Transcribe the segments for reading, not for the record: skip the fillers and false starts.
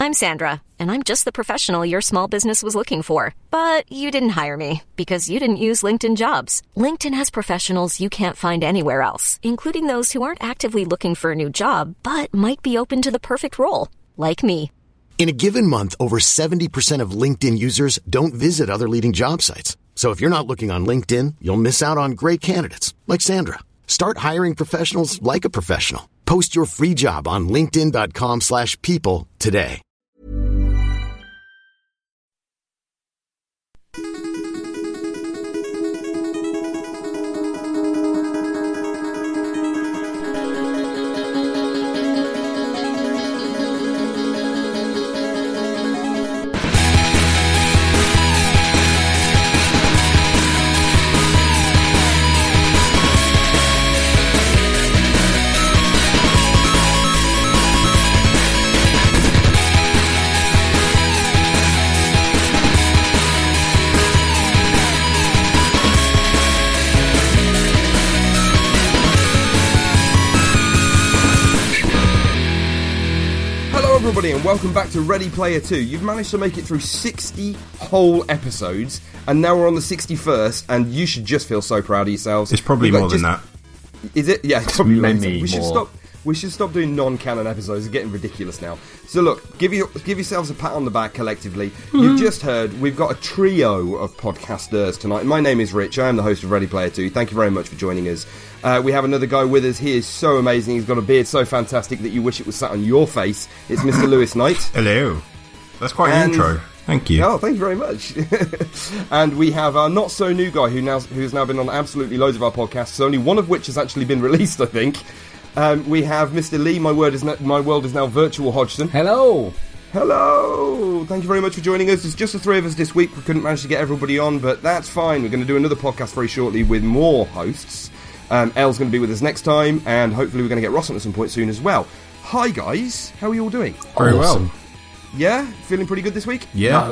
I'm Sandra, and I'm just the professional your small business was looking for. But you didn't hire me because you didn't use LinkedIn Jobs. LinkedIn has professionals you can't find anywhere else, including those who aren't actively looking for a new job, but might be open to the perfect role, like me. In a given month, over 70% of LinkedIn users don't visit other leading job sites. So if you're not looking on LinkedIn, you'll miss out on great candidates like Sandra. Start hiring professionals like a professional. Post your free job on linkedin.com/people today. Everybody, and welcome back to Ready Player 2. You've managed to make it through 60 whole episodes, and now we're on the 61st, and you should just feel so proud of yourselves. It's probably more than that. Is it? Yeah, it's probably many more. We should stop doing non-canon episodes. It's getting ridiculous now. So look, give yourselves a pat on the back collectively. You've just heard we've got a trio of podcasters tonight. My name is Rich. I am the host of Ready Player 2. Thank you very much for joining us. We have another guy with us. He is so amazing. He's got a beard so fantastic that you wish it was sat on your face. It's Mr. Lewis Knight. Hello. That's quite an intro. Thank you. Oh, thank you very much. And we have our not-so-new guy who's now been on absolutely loads of our podcasts, only one of which has actually been released, I think. We have Mr. Lee, my world is now virtual Hodgson. Hello. Hello. Thank you very much for joining us. It's just the three of us this week. We couldn't manage to get everybody on, but that's fine. We're going to do another podcast very shortly with more hosts. Elle's going to be with us next time, and hopefully we're going to get Ross on at some point soon as well. Hi, guys. How are you all doing? Very well. Yeah? Feeling pretty good this week? Yeah.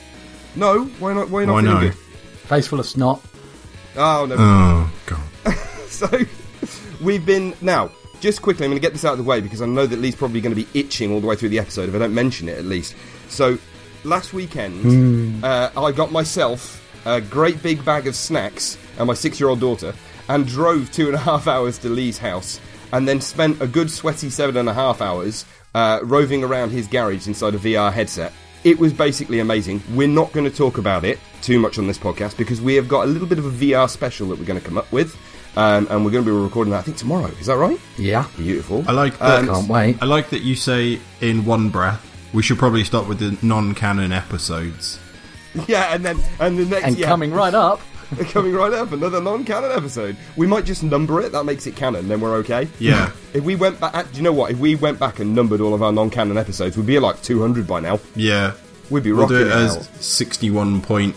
No? Why not? Why not feeling good? Face full of snot. Oh, no. Oh, God. So, we've been... Now, just quickly, I'm going to get this out of the way because I know that Lee's probably going to be itching all the way through the episode if I don't mention it, at least. So, last weekend, I got myself a great big bag of snacks and my 6-year-old daughter and drove 2.5 hours to Lee's house and then spent a good sweaty 7.5 hours roving around his garage inside a VR headset. It was basically amazing. We're not going to talk about it too much on this podcast because we have got a little bit of a VR special that we're going to come up with. And we're going to be recording that, I think, tomorrow. Is that right? Yeah. Beautiful. I like that. Can't wait. I like that you say in one breath, we should probably start with the non-canon episodes. Yeah, and the next... And coming right up... Coming right up, another non-canon episode. We might just number it, that makes it canon, then we're okay. Yeah. If we went back... Do you know what? If we went back and numbered all of our non-canon episodes, we'd be at like 200 by now. Yeah. We'd be we'll rocking do it out. as 61.1.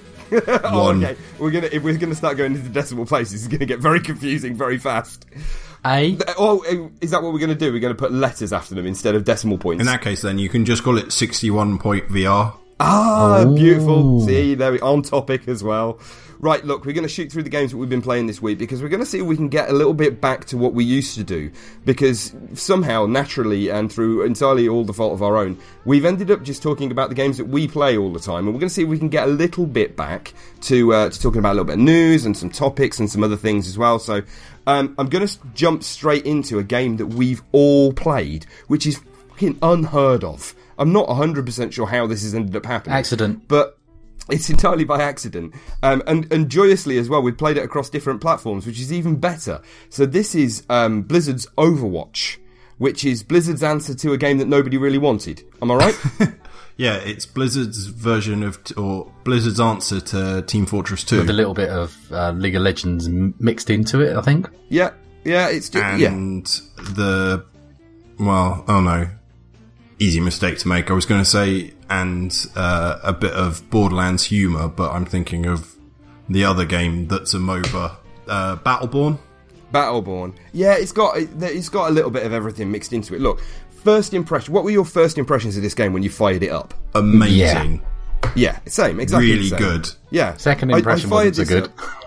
Oh, okay. If we're gonna start going into decimal places, it's gonna get very confusing very fast. Oh, is that what we're gonna do? We're gonna put letters after them instead of decimal points. In that case, then you can just call it 61.VR. Ah, beautiful. See, there we on topic as well. Right, look, we're going to shoot through the games that we've been playing this week because we're going to see if we can get a little bit back to what we used to do. Because somehow, naturally, and through entirely all the fault of our own, we've ended up just talking about the games that we play all the time. And we're going to see if we can get a little bit back to talking about a little bit of news and some topics and some other things as well. So I'm going to jump straight into a game that we've all played, which is fucking unheard of. I'm not 100% sure how this has ended up happening. Accident. But it's entirely by accident. And joyously as well, we've played it across different platforms, which is even better. So this is Blizzard's Overwatch, which is Blizzard's answer to a game that nobody really wanted. Am I right? Yeah, it's Blizzard's version of... or Blizzard's answer to Team Fortress 2. With a little bit of League of Legends mixed into it, I think. Yeah, it's just... And the... Well, oh no. Easy mistake to make. I was going to say, and a bit of Borderlands humour, but I'm thinking of the other game that's a MOBA, Battleborn. Battleborn. Yeah, it's got a little bit of everything mixed into it. Look, first impression. What were your first impressions of this game when you fired it up? Amazing. Yeah, same. Exactly. Really the same. good. Yeah. Second impression wasn't so good.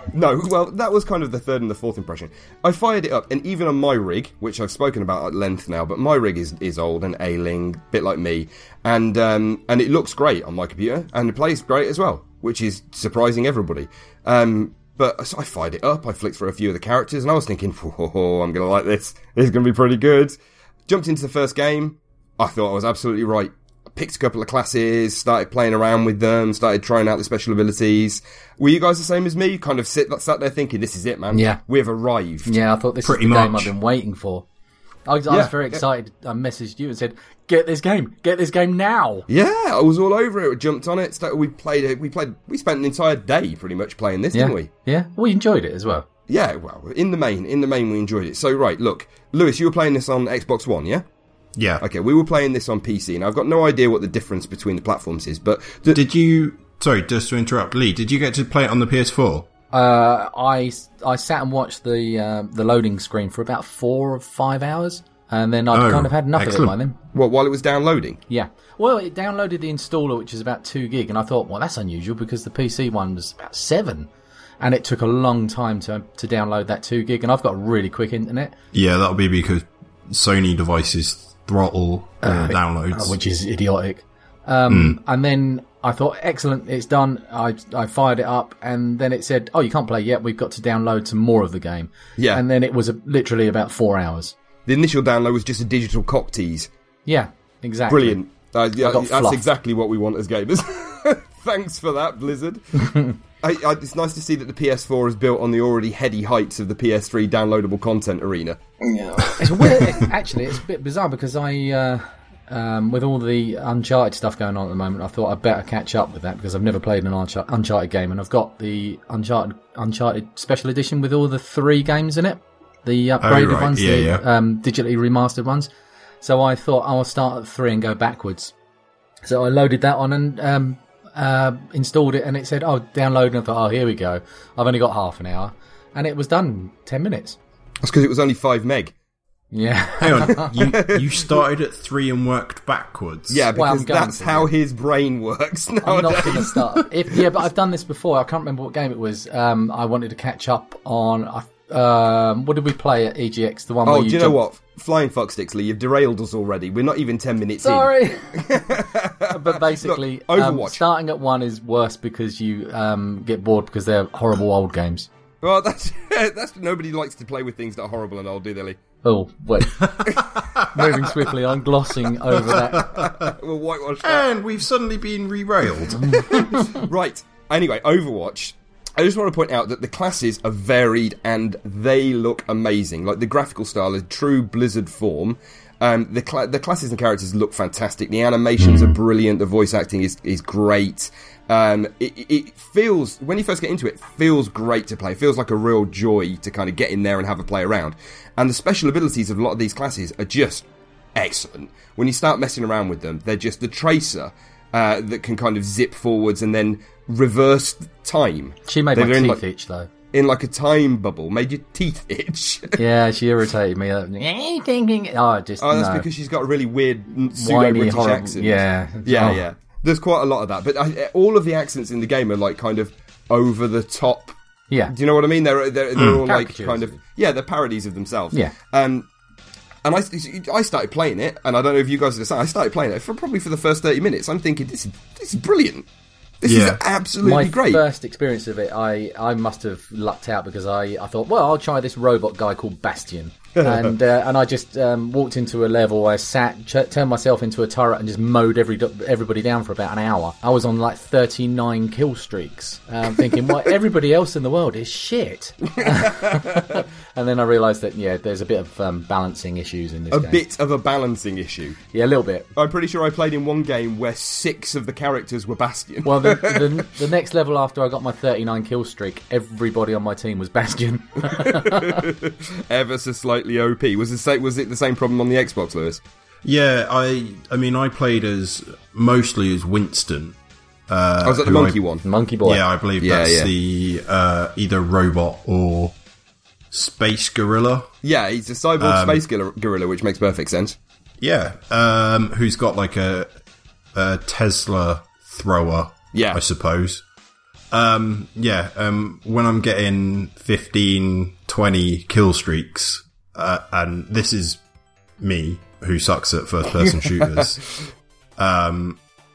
No, well, that was kind of the third and the fourth impression. I fired it up, and even on my rig, which I've spoken about at length now, but my rig is old and ailing, a bit like me, and it looks great on my computer, and it plays great as well, which is surprising everybody. But so I fired it up, I flicked through a few of the characters, and I was thinking, whoa, I'm going to like this. This is going to be pretty good. Jumped into the first game. I thought I was absolutely right. Picked a couple of classes, started playing around with them, started trying out the special abilities. Were you guys the same as me? Kind of sat there thinking, this is it, man. Yeah. We've arrived. Yeah, I thought this is the game I've been waiting for. I was very excited. I messaged you and said, get this game now. Yeah, I was all over it. We jumped on it. We spent an entire day pretty much playing this, didn't we? Yeah, we enjoyed it as well. Yeah, well, in the main we enjoyed it. So, right, look, Lewis, you were playing this on Xbox One, yeah? Yeah. Okay, we were playing this on PC, and I've got no idea what the difference between the platforms is, but... Did you... Sorry, just to interrupt, Lee, did you get to play it on the PS4? I sat and watched the loading screen for about 4 or 5 hours, and then I'd kind of had enough of it by then. What, while it was downloading? Yeah. Well, it downloaded the installer, which is about 2 gig, and I thought, well, that's unusual, because the PC one was about 7. And it took a long time to download that 2 gig, and I've got really quick internet. Yeah, that'll be because Sony devices throttle downloads, which is idiotic. And then I thought, excellent, it's done. I fired it up, and then it said, oh, you can't play yet. We've got to download some more of the game. Yeah. And then it was literally about 4 hours. The initial download was just a digital cock tease. Yeah, exactly. Brilliant. That's exactly what we want as gamers. Thanks for that, Blizzard. It's nice to see that the PS4 is built on the already heady heights of the PS3 downloadable content arena. Yeah. It's weird. Actually, it's a bit bizarre because with all the Uncharted stuff going on at the moment, I thought I'd better catch up with that because I've never played an Uncharted game, and I've got the Uncharted Special Edition with all the 3 games in it, the upgraded ones, digitally remastered ones. So I thought I'll start at 3 and go backwards. So I loaded that on and installed it, and it said, download, and I thought, here we go. I've only got half an hour, and it was done in 10 minutes. That's because it was only 5 meg. Yeah. Hang on, you started at 3 and worked backwards? Yeah, because that's how his brain works nowadays. I'm not going to start. But I've done this before. I can't remember what game it was. I wanted to catch up on... what did we play at EGX? The one where do you know what? Flying fucksticks, Lee, you've derailed us already. We're not even 10 minutes in. Sorry. But basically, look, Overwatch. Starting at 1 is worse because you get bored because they're horrible old games. Well, that's nobody likes to play with things that are horrible and old, do they, Lee? Oh, wait. Moving swiftly, I'm glossing over that. We'll whitewash that. And we've suddenly been re-railed. Right. Anyway, Overwatch. I just want to point out that the classes are varied and they look amazing. Like, the graphical style is true Blizzard form. The classes and characters look fantastic. The animations are brilliant. The voice acting is great. It feels, when you first get into it, feels great to play. It feels like a real joy to kind of get in there and have a play around. And the special abilities of a lot of these classes are just excellent. When you start messing around with them, they're just the Tracer that can kind of zip forwards and then reverse time. She made my teeth itch, though. In like a time bubble, made your teeth itch. Yeah, she irritated me. That's because she's got a really weird pseudo-British accent. Yeah. There's quite a lot of that, but all of the accents in the game are like kind of over the top. Yeah. Do you know what I mean? They're all like kind of they're parodies of themselves. Yeah. And I started playing it, and I don't know if you guys are the same. I started playing it probably for the first 30 minutes. I'm thinking this is brilliant. This is absolutely great. My first experience of it, I must have lucked out because I thought, well, I'll try this robot guy called Bastion. And I just walked into a level, I turned myself into a turret and just mowed everybody down for about an hour. I was on like 39 kill streaks, thinking, well, everybody else in the world is shit. And then I realised that, there's a bit of balancing issues in this game. A bit of a balancing issue? Yeah, a little bit. I'm pretty sure I played in one game where 6 of the characters were Bastion. Well, the next level after I got my 39 kill streak, everybody on my team was Bastion. Ever so slightly OP. Was it the same problem on the Xbox, Lewis? Yeah, I mean, I played mostly as Winston. Was that the monkey one? Monkey boy. Yeah, I believe that's the either robot or space gorilla. Yeah, he's a cyborg space gorilla, which makes perfect sense. Yeah, who's got like a Tesla thrower, I suppose. When I'm getting 15, 20 kill streaks, and this is me, who sucks at first-person shooters, I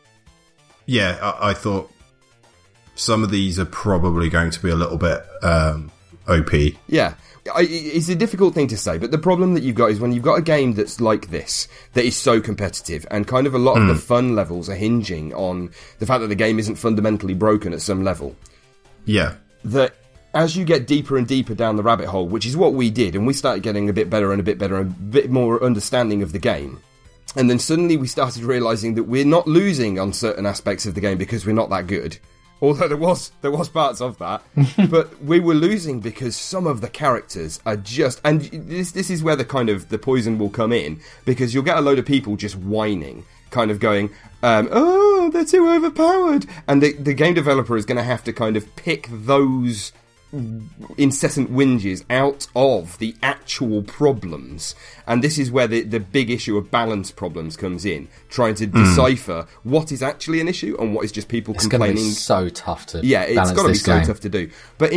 thought some of these are probably going to be a little bit OP. Yeah. It's a difficult thing to say, but the problem that you've got is when you've got a game that's like this, that is so competitive, and kind of a lot of the fun levels are hinging on the fact that the game isn't fundamentally broken at some level. Yeah. That as you get deeper and deeper down the rabbit hole, which is what we did, and we started getting a bit better and a bit more understanding of the game, and then suddenly we started realising that we're not losing on certain aspects of the game because we're not that good. Although there was parts of that, but we were losing because some of the characters are just, and this is where the poison will come in, because you'll get a load of people just whining, kind of going, oh, they're too overpowered, and the game developer is going to have to kind of pick those incessant whinges out of the actual problems, and this is where the big issue of balance problems comes in, trying to decipher what is actually an issue and what is just people complaining. It's going to be so tough to it's got to be so game. tough to do. But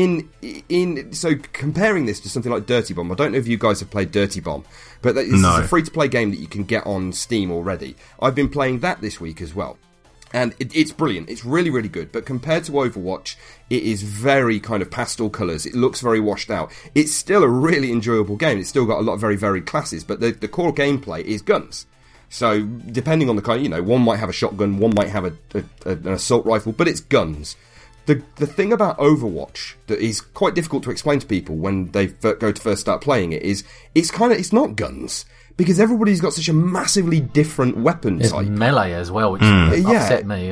so comparing this to something like Dirty Bomb, I don't know if you guys have played Dirty Bomb, but this is a free-to-play game that you can get on Steam already. I've been playing that this week as well. And it's brilliant. It's really, really good. But compared to Overwatch, it is very kind of pastel colours. It looks very washed out. It's still a really enjoyable game. It's still got a lot of very varied classes. But the core gameplay is guns. So depending on the kind, one might have a shotgun, one might have an assault rifle, but it's guns. The thing about Overwatch that is quite difficult to explain to people when they go to first start playing it is it's not guns. Because everybody's got such a massively different weapon type. There's melee as well, which upset me.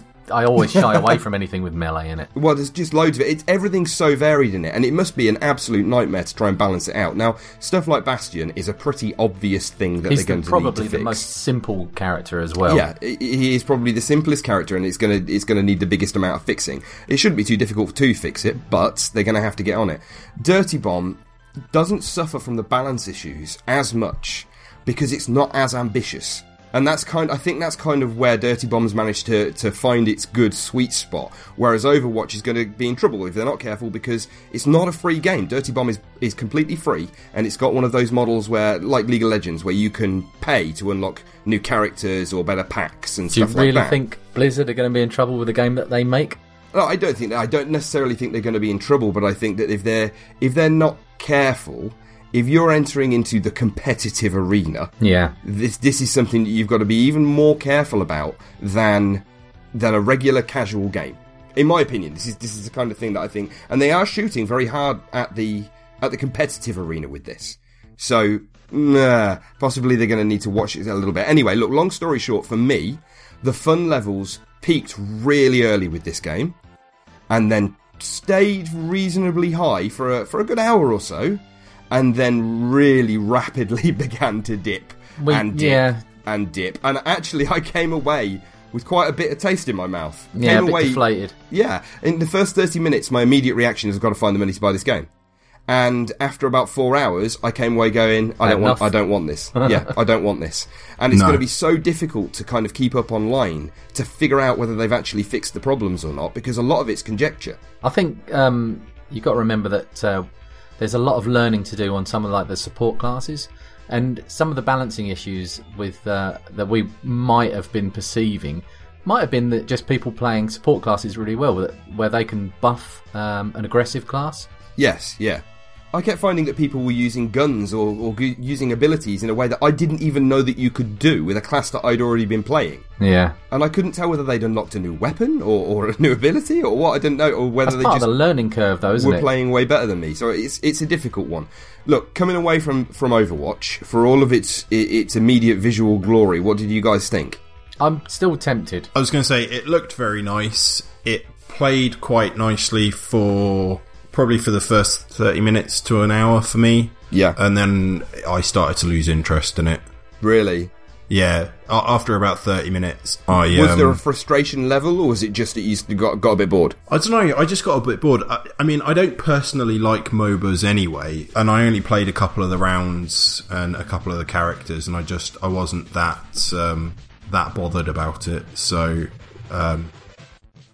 I always shy away from anything with melee in it. Well, there's just loads of it. Everything's so varied in it, and it must be an absolute nightmare to try and balance it out. Now, stuff like Bastion is a pretty obvious thing that they're going to need to fix. He's probably the most simple character as well. Yeah, he is probably the simplest character, and it's going to need the biggest amount of fixing. It shouldn't be too difficult to fix it, but they're going to have to get on it. Dirty Bomb doesn't suffer from the balance issues as much, because it's not as ambitious. And I think that's kind of where Dirty Bomb's managed to find its good sweet spot, whereas Overwatch is going to be in trouble if they're not careful, because it's not a free game. Dirty Bomb is completely free, and it's got one of those models where, like League of Legends, where you can pay to unlock new characters or better packs and stuff like that. Do you really think Blizzard are going to be in trouble with the game that they make? No, I don't necessarily think they're going to be in trouble, but I think that if they're not careful, if you're entering into the competitive arena, this is something that you've got to be even more careful about than a regular casual game. In my opinion, this is the kind of thing that I think, and they are shooting very hard at the competitive arena with this. So possibly they're going to need to watch it a little bit. Anyway, look, long story short, for me, the fun levels peaked really early with this game, and then stayed reasonably high for a good hour or so. And then really rapidly began to dip and dip. And actually, I came away with quite a bitter taste in my mouth. Yeah, a bit deflated. Yeah. In the first 30 minutes, my immediate reaction is I've got to find the money to buy this game. And after about 4 hours, I came away going, I don't want this. Yeah, I don't want this. And it's going to be so difficult to kind of keep up online to figure out whether they've actually fixed the problems or not, because a lot of it's conjecture. I think you've got to remember that there's a lot of learning to do on some of the support classes, and some of the balancing issues with that we might have been perceiving might have been that just people playing support classes really well, where they can buff an aggressive class. Yes, yeah. I kept finding that people were using guns or using abilities in a way that I didn't even know that you could do with a class that I'd already been playing. Yeah. And I couldn't tell whether they'd unlocked a new weapon or a new ability or what. I didn't know, or whether That's they part just of the learning curve, though, isn't were it? playing way better than me. So it's a difficult one. Look, coming away from Overwatch, for all of its immediate visual glory, what did you guys think? I'm still tempted. I was going to say, it looked very nice. It played quite nicely probably for the first 30 minutes to an hour for me. Yeah. And then I started to lose interest in it. Really? Yeah. After about 30 minutes, was there a frustration level, or was it just that you got a bit bored? I don't know. I just got a bit bored. I mean, I don't personally like MOBAs anyway, and I only played a couple of the rounds and a couple of the characters, and I wasn't that bothered about it. So,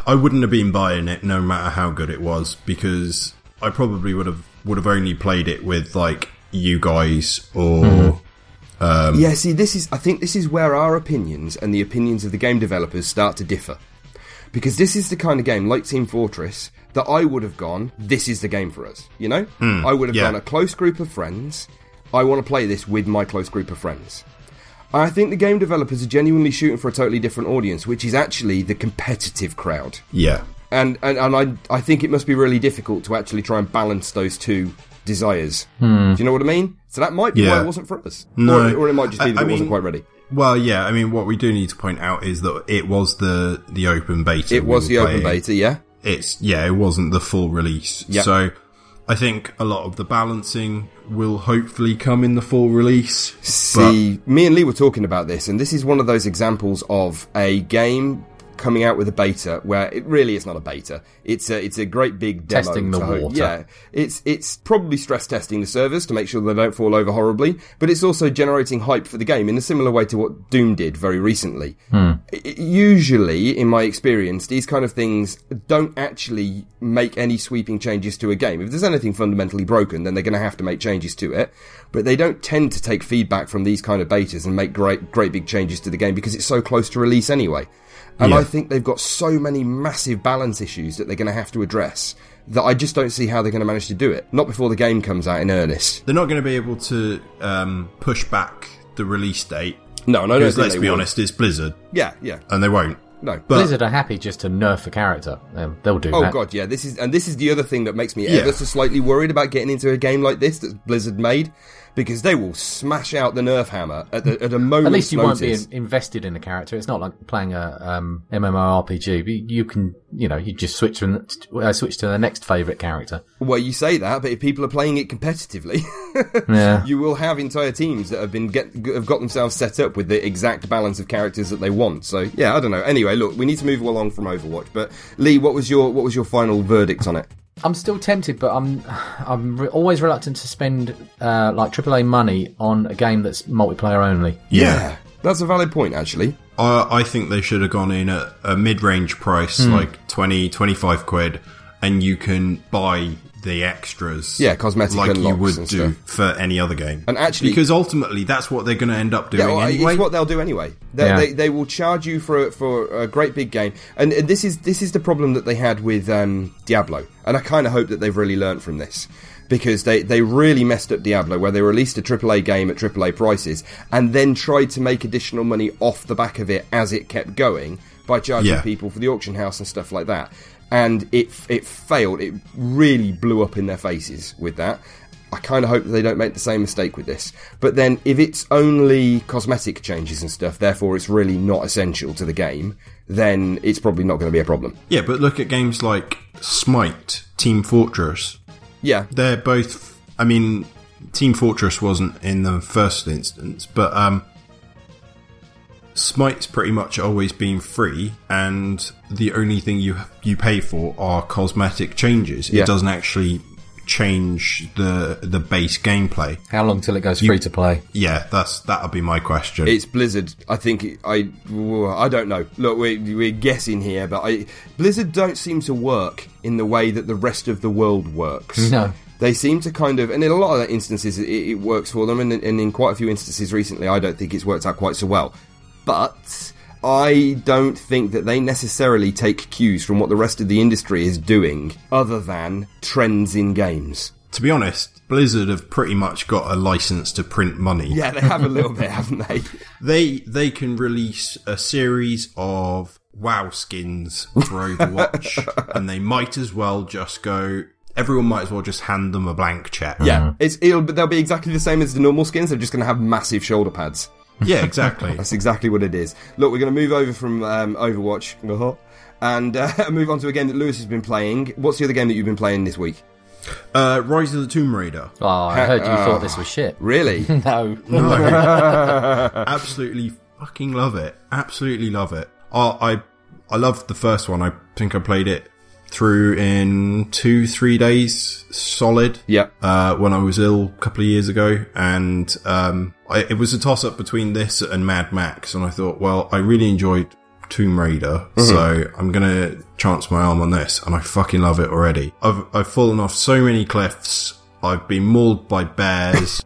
I wouldn't have been buying it no matter how good it was, because I probably would have only played it with like you guys or. Yeah, see, I think this is where our opinions and the opinions of the game developers start to differ. Because this is the kind of game, like Team Fortress, that I would have gone, this is the game for us, you know? I would have gone, a close group of friends, I want to play this with my close group of friends. I think the game developers are genuinely shooting for a totally different audience, which is actually the competitive crowd. Yeah. And I think it must be really difficult to actually try and balance those two desires. Do you know what I mean? So that might be why it wasn't for us. No. Or it might just be that it wasn't quite ready. Well, yeah, I mean, what we do need to point out is that it was the open beta. It was the open beta, yeah. It wasn't the full release. Yep. So I think a lot of the balancing will hopefully come in the full release. See, me and Lee were talking about this, and this is one of those examples of a game coming out with a beta where it really is not a beta. It's a great big demo. Testing the water. Yeah, it's probably stress testing the servers to make sure they don't fall over horribly, but it's also generating hype for the game in a similar way to what Doom did very recently. Usually, in my experience, these kind of things don't actually make any sweeping changes to a game. If there's anything fundamentally broken, then they're going to have to make changes to it, but they don't tend to take feedback from these kind of betas and make great big changes to the game because it's so close to release anyway. And I think they've got so many massive balance issues that they're going to have to address that I just don't see how they're going to manage to do it. Not before the game comes out in earnest. They're not going to be able to push back the release date. No, because let's be honest, it's Blizzard. Yeah. And they won't. No. But Blizzard are happy just to nerf a character. They'll do that. Oh god, yeah. This is the other thing that makes me ever so slightly worried about getting into a game like this that Blizzard made. Because they will smash out the nerf hammer at a moment's At least you notice. won't be invested in the character. It's not like playing a MMORPG. But you can, you just switch to the next favourite character. Well, you say that, but if people are playing it competitively, you will have entire teams that have got themselves set up with the exact balance of characters that they want. So yeah, I don't know. Anyway, look, we need to move along from Overwatch. But Lee, what was your final verdict on it? I'm still tempted, but I'm always reluctant to spend like AAA money on a game that's multiplayer only. Yeah, that's a valid point, actually. I think they should have gone in at a mid-range price, like 20, 25 quid, and you can buy the extras, cosmetic like you would and do stuff. for any other game. And actually, because ultimately that's what they're going to end up doing anyway. It's what they'll do anyway. They will charge you for a great big game, and this is the problem that they had with Diablo. And I kind of hope that they've really learnt from this. Because they really messed up Diablo, where they released a AAA game at AAA prices, and then tried to make additional money off the back of it as it kept going by charging people for the auction house and stuff like that. And it failed. It really blew up in their faces with that. I kind of hope that they don't make the same mistake with this. But then, if it's only cosmetic changes and stuff, therefore it's really not essential to the game, then it's probably not going to be a problem. Yeah, but look at games like Smite, Team Fortress. Yeah. They're both... I mean, Team Fortress wasn't in the first instance, but Smite's pretty much always been free, and the only thing you pay for are cosmetic changes. It doesn't actually change the base gameplay. How long till it goes free to play? Yeah, that'll be my question. It's Blizzard. I think I don't know. Look, we're guessing here, but Blizzard don't seem to work in the way that the rest of the world works. No. They seem to kind of, and in a lot of instances it works for them, and in quite a few instances recently I don't think it's worked out quite so well. But I don't think that they necessarily take cues from what the rest of the industry is doing, other than trends in games. To be honest, Blizzard have pretty much got a license to print money. Yeah, they have a little bit, haven't they? They can release a series of WoW skins for Overwatch, and they might as well just go... Everyone might as well just hand them a blank check. Yeah, they'll be exactly the same as the normal skins, they're just going to have massive shoulder pads. Yeah, exactly. That's exactly what it is. Look, we're going to move over from Overwatch and move on to a game that Lewis has been playing. What's the other game that you've been playing this week? Rise of the Tomb Raider. Oh, I heard you thought this was shit. Really? No. Absolutely fucking love it. Absolutely love it. I loved the first one. I think I played it through in 2-3 days solid. Yeah. When I was ill a couple of years ago, and it was a toss up between this and Mad Max, and I thought, well, I really enjoyed Tomb Raider, so I'm gonna chance my arm on this, and I fucking love it already. I've fallen off so many cliffs. I've been mauled by bears.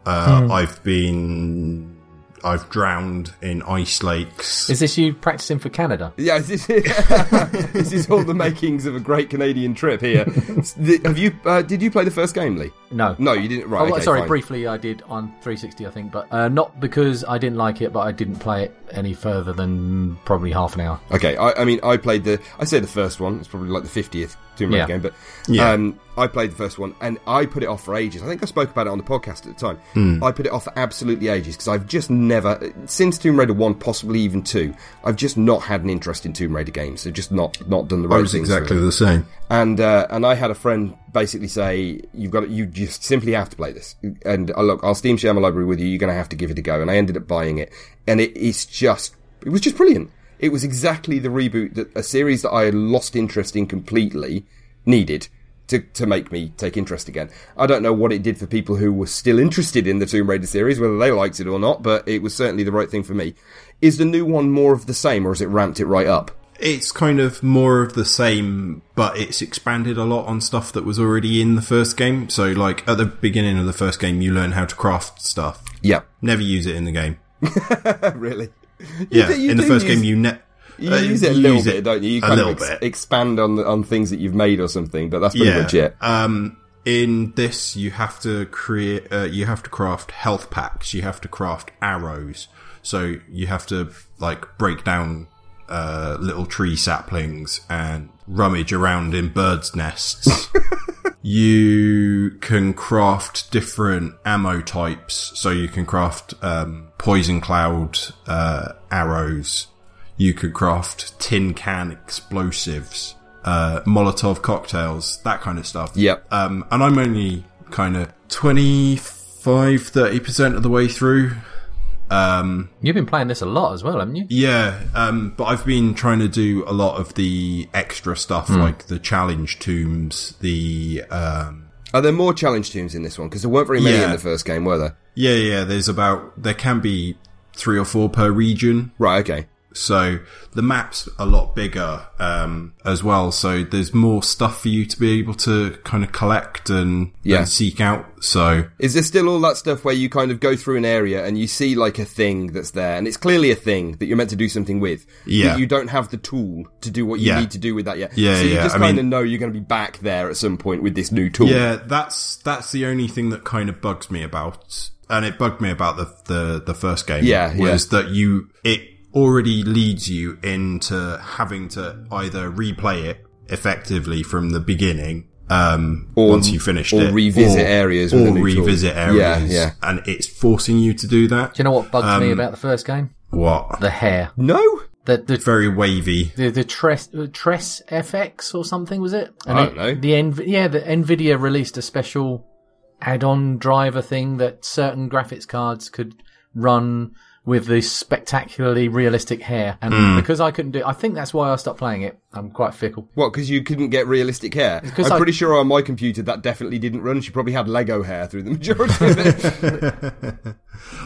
I've drowned in ice lakes. Is this you practicing for Canada? Yeah, this is all the makings of a great Canadian trip here. Did you play the first game, Lee? No. No, you didn't. Right, okay, sorry, fine. briefly I did on 360, I think, but not because I didn't like it, but I didn't play it any further than probably half an hour. Okay, I played the first one. It's probably like the 50th Tomb Raider game, but I played the first one, and I put it off for ages. I think I spoke about it on the podcast at the time. I put it off for absolutely ages, because I've just never, since Tomb Raider 1, possibly even 2, I've just not had an interest in Tomb Raider games. They've just not done the right things. I was exactly the same. And I had a friend basically say, you just simply have to play this. And look, I'll Steam share my library with you, you're going to have to give it a go. And I ended up buying it. And it was just brilliant. It was exactly the reboot that a series that I had lost interest in completely needed to make me take interest again. I don't know what it did for people who were still interested in the Tomb Raider series, whether they liked it or not, but it was certainly the right thing for me. Is the new one more of the same, or has it ramped it right up? It's kind of more of the same, but it's expanded a lot on stuff that was already in the first game. So, like, at the beginning of the first game, you learn how to craft stuff. Yeah. Never use it in the game. Really? In the first game, you use it a little bit, don't you? You kind of expand on things that you've made or something, but that's pretty much it. In this, you have to craft health packs. You have to craft arrows. So you have to, like, break down little tree saplings and rummage around in birds' nests. You can craft different ammo types. So you can craft poison cloud arrows. You could craft tin can explosives, Molotov cocktails, that kind of stuff. Yep. And I'm only kind of 25-30% of the way through. You've been playing this a lot as well, haven't you? Yeah, but I've been trying to do a lot of the extra stuff, like the challenge tombs, Are there more challenge tombs in this one? Because there weren't very many in the first game, were there? Yeah, there can be 3 or 4 per region. Right, okay. So the map's a lot bigger as well, so there's more stuff for you to be able to kind of collect and seek out. So is there still all that stuff where you kind of go through an area and you see like a thing that's there, and it's clearly a thing that you're meant to do something with, but you don't have the tool to do what you need to do with that yet? So you just kind of know you're going to be back there at some point with this new tool. Yeah, that's the only thing that kind of bugs me about, and it bugged me about the first game. Was that it already leads you into having to either replay it effectively from the beginning, once you finished it, or revisit areas, yeah, and it's forcing you to do that. Do you know what bugged me about the first game? What? The hair. No. The very wavy. The Tress FX or something, was it? And I don't know. The Nvidia released a special add-on driver thing that certain graphics cards could run with this spectacularly realistic hair. And because I couldn't do it, I think that's why I stopped playing it. I'm quite fickle. What, because you couldn't get realistic hair? I'm pretty sure on my computer that definitely didn't run. She probably had Lego hair through the majority of it.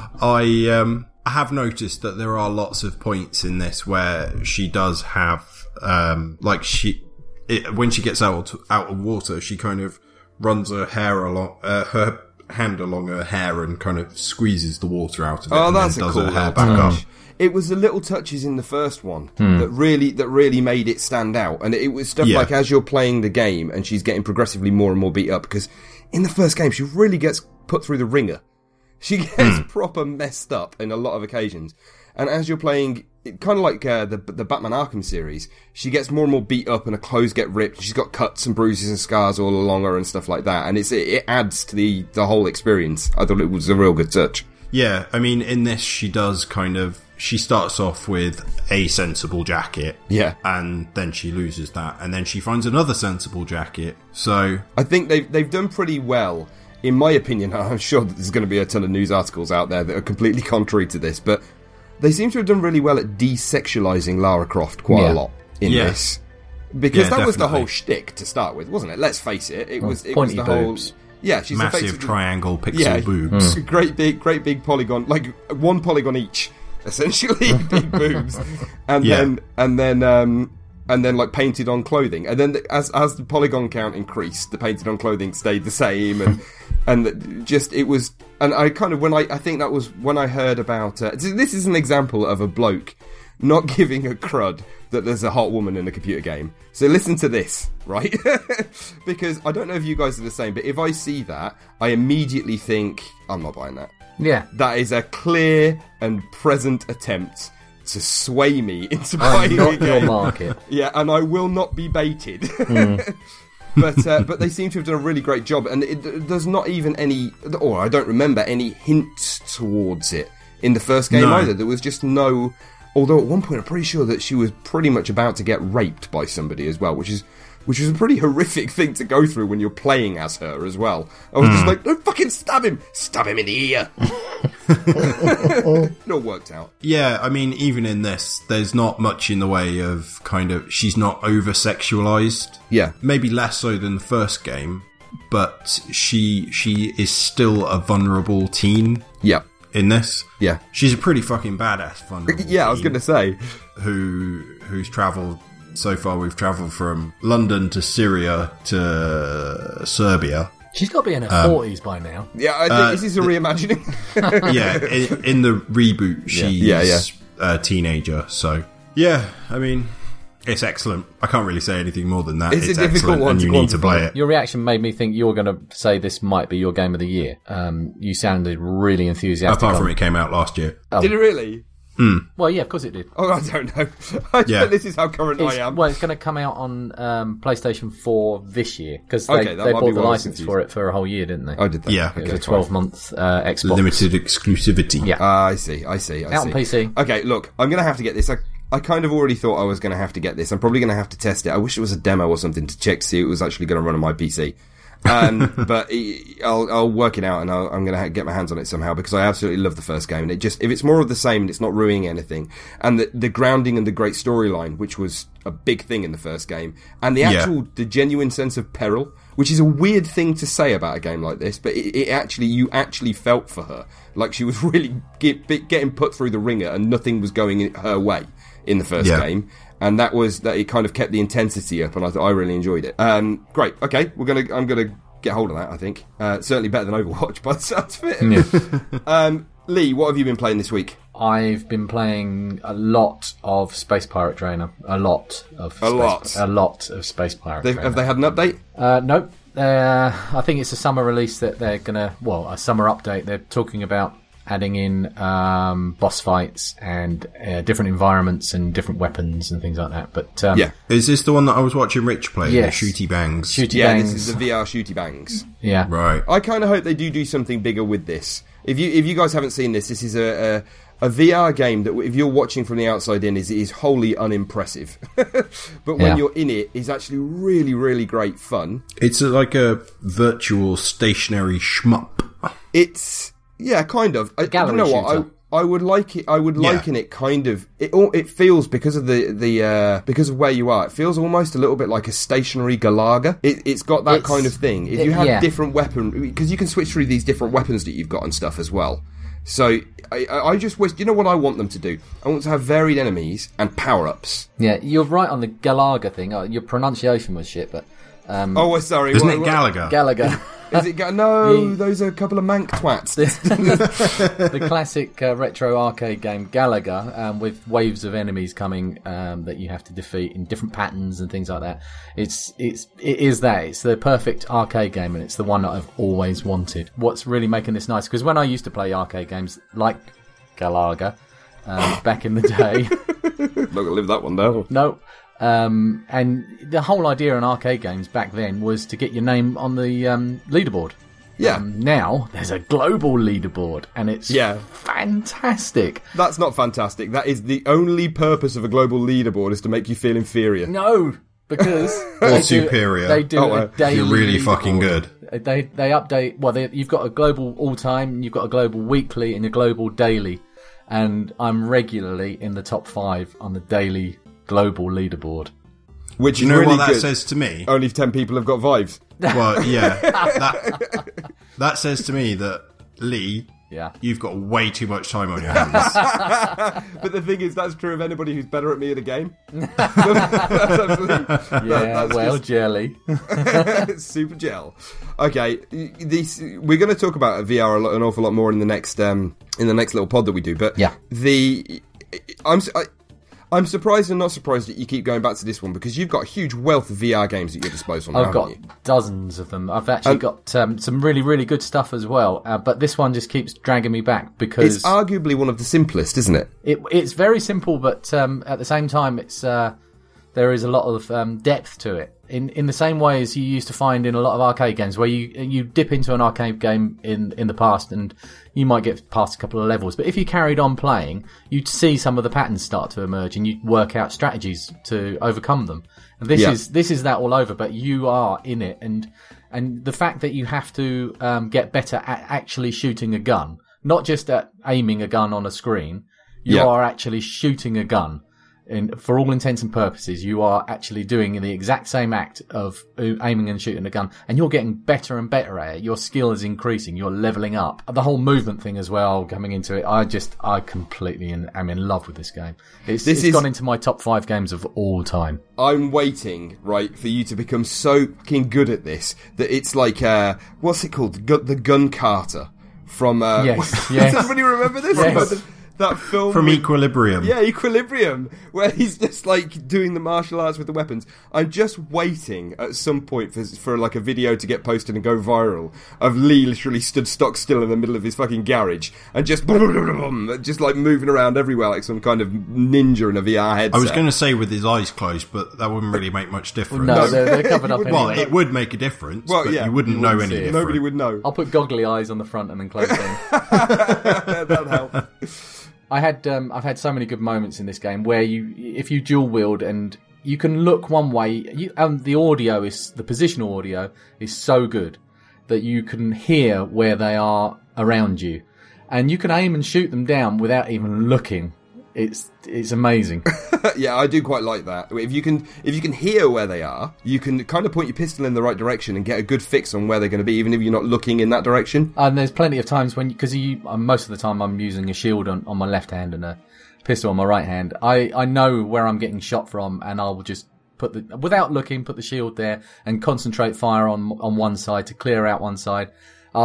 I have noticed that there are lots of points in this where she does have, when she gets out of water, she kind of runs her hair along, her hand along her hair and kind of squeezes the water out of it. Oh, that's and then a does cool her hair back up. It was the little touches in the first one that really made it stand out. And it was stuff like as you're playing the game and she's getting progressively more and more beat up, because in the first game she really gets put through the ringer. She gets proper messed up in a lot of occasions. And as you're playing, kind of like the Batman Arkham series, she gets more and more beat up and her clothes get ripped. She's got cuts and bruises and scars all along her and stuff like that. And it adds to the whole experience. I thought it was a real good touch. Yeah, I mean, in this she does she starts off with a sensible jacket. Yeah. And then she loses that. And then she finds another sensible jacket. So I think they've done pretty well. In my opinion, I'm sure that there's going to be a ton of news articles out there that are completely contrary to this, but they seem to have done really well at desexualizing Lara Croft quite a lot in this. Because that was the whole shtick to start with, wasn't it? Let's face it. It was the boobs. whole... Yeah, she's massive triangle pixel boobs. Great big polygon, like one polygon each. essentially, big boobs, and then like painted on clothing, and then as the polygon count increased, the painted on clothing stayed the same, and just it was, and I kind of I think that was when I heard about this is an example of a bloke not giving a crud that there's a hot woman in a computer game. So listen to this, right? Because I don't know if you guys are the same, but if I see that, I immediately think, I'm not buying that. Yeah. That is a clear and present attempt to sway me into buying a game. Your market. Yeah, and I will not be baited. But they seem to have done a really great job, and there's not even any, or I don't remember any hints towards it in the first game either. There was just no... Although at one point I'm pretty sure that she was pretty much about to get raped by somebody as well, which is a pretty horrific thing to go through when you're playing as her as well. I was just like, no, fucking stab him in the ear. It all worked out. Yeah, I mean, even in this, there's not much in the way of she's not over-sexualized. Yeah. Maybe less so than the first game, but she is still a vulnerable teen. Yeah. In this, yeah, she's a pretty fucking badass vulnerable yeah, I was going to say, who's travelled so far. We've travelled from London to Syria to Serbia. She's got to be in her 40s by now. Yeah, I think this is a reimagining. Yeah, in the reboot, she's a teenager. So yeah, I mean, it's excellent. I can't really say anything more than that. It's a difficult one, and you need to play it. Your reaction made me think you were going to say this might be your game of the year. You sounded really enthusiastic. Apart from it came out last year. Oh. Did it really? Well, yeah, of course it did. Oh, I don't know. This is how current I am. Well, it's going to come out on PlayStation 4 this year, because they bought the license for it for a whole year, didn't they? Oh, did they? Yeah. It was a 12-month Xbox. Limited exclusivity. Yeah. I see. Out on PC. Okay, look, I'm going to have to get this. I kind of already thought I was going to have to get this. I'm probably going to have to test it. I wish it was a demo or something to check to see if it was actually going to run on my PC. But I'll work it out, and I'm going to get my hands on it somehow, because I absolutely love the first game. And if it's more of the same and it's not ruining anything, and the grounding and the great storyline, which was a big thing in the first game, and the genuine sense of peril, which is a weird thing to say about a game like this, but you actually felt for her. Like she was really getting put through the ringer, and nothing was going her way in the first game. And that it kind of kept the intensity up, and I really enjoyed it. Great. Okay, I'm gonna get hold of that, I think. Certainly better than Overwatch, by the sounds of it. Yeah. Lee, what have you been playing this week? I've been playing a lot of Space Pirate Trainer. A lot of Space Pirate Trainer. Have they had an update? Nope. I think it's a summer release that they're gonna... Well, a summer update. They're talking about adding in boss fights and different environments and different weapons and things like that. But is this the one that I was watching Rich play? Yes. The Shooty Bangs. This is the VR Shooty Bangs. Yeah, right. I kind of hope they do something bigger with this. If you guys haven't seen this is a VR game that, if you're watching from the outside in, is wholly unimpressive. But when you're in it, is actually really, really great fun. It's like a virtual stationary shmup. It's... Yeah, kind of. You know what? I would like it. I would liken it kind of. It feels, because of because of where you are, it feels almost a little bit like a stationary Galaga. It's got that kind of thing. If you have different weapon, because you can switch through these different weapons that you've got and stuff as well. So I just wish. You know what I want them to do? I want to have varied enemies and power ups. Yeah, you're right on the Galaga thing. Your pronunciation was shit, but. Sorry. Isn't it Gallagher? Gallagher. Is it? No, those are a couple of mank twats. The classic retro arcade game Gallagher, with waves of enemies coming that you have to defeat in different patterns and things like that. It is that. It's the perfect arcade game, and it's the one that I've always wanted. What's really making this nice, because when I used to play arcade games like Galaga back in the day, not gonna live that one down. No. And the whole idea in arcade games back then was to get your name on the leaderboard. Yeah. Now there's a global leaderboard, and it's fantastic. That's not fantastic. That is the only purpose of a global leaderboard, is to make you feel inferior. No, because or superior. They do a daily. You're really fucking good. They update. Well, you've got a global all time, you've got a global weekly, and a global daily. And I'm regularly in the top 5 on the daily global leaderboard. Which you is know really what that good. says to me? Only 10 people have got Vives. Well, yeah. That says to me that Lee Yeah. You've got way too much time on your hands. But the thing is, that's true of anybody who's better at me at a game. That's absolutely... That's jelly. Super gel. Okay, we're going to talk about VR an awful lot more in the next little pod that we do. But yeah, I'm surprised and not surprised that you keep going back to this one, because you've got a huge wealth of VR games at your disposal now, I've got dozens of them. I've actually got some really, really good stuff as well. But this one just keeps dragging me back because... It's arguably one of the simplest, isn't it? It's very simple, but at the same time, there is a lot of depth to it. In the same way as you used to find in a lot of arcade games, where you dip into an arcade game in the past and you might get past a couple of levels, but if you carried on playing, you'd see some of the patterns start to emerge and you'd work out strategies to overcome them. And this is that all over, but you are in it, and the fact that you have to get better at actually shooting a gun, not just at aiming a gun on a screen, you are actually shooting a gun. And for all intents and purposes, you are actually doing the exact same act of aiming and shooting a gun, and you're getting better and better at it. Your skill is increasing. You're leveling up. The whole movement thing as well, coming into it, I completely am in love with this game. It's gone into my top 5 games of all time. I'm waiting, right, for you to become so fucking good at this that it's like, what's it called? The Gun Carter from... Yes. Does everybody remember this? Yes. That film from Equilibrium. Yeah, Equilibrium, where he's just like doing the martial arts with the weapons. I'm just waiting at some point for like a video to get posted and go viral of Lee literally stood stock still in the middle of his fucking garage and just like moving around everywhere like some kind of ninja in a VR headset. I was going to say with his eyes closed, but that wouldn't really make much difference. No, they're covered up anyway. Well, it would make a difference, but you wouldn't know any difference. Nobody would know. I'll put goggly eyes on the front and then close them. That'd help. I've had so many good moments in this game where if you dual wield and you can look one way, and the positional audio is so good that you can hear where they are around you, and you can aim and shoot them down without even looking. It's amazing. Yeah, I do quite like that. If you can hear where they are, you can kind of point your pistol in the right direction and get a good fix on where they're going to be, even if you're not looking in that direction. And there's plenty of times when, because most of the time I'm using a shield on my left hand and a pistol on my right hand. I know where I'm getting shot from, and I'll just without looking, put the shield there and concentrate fire on one side to clear out one side.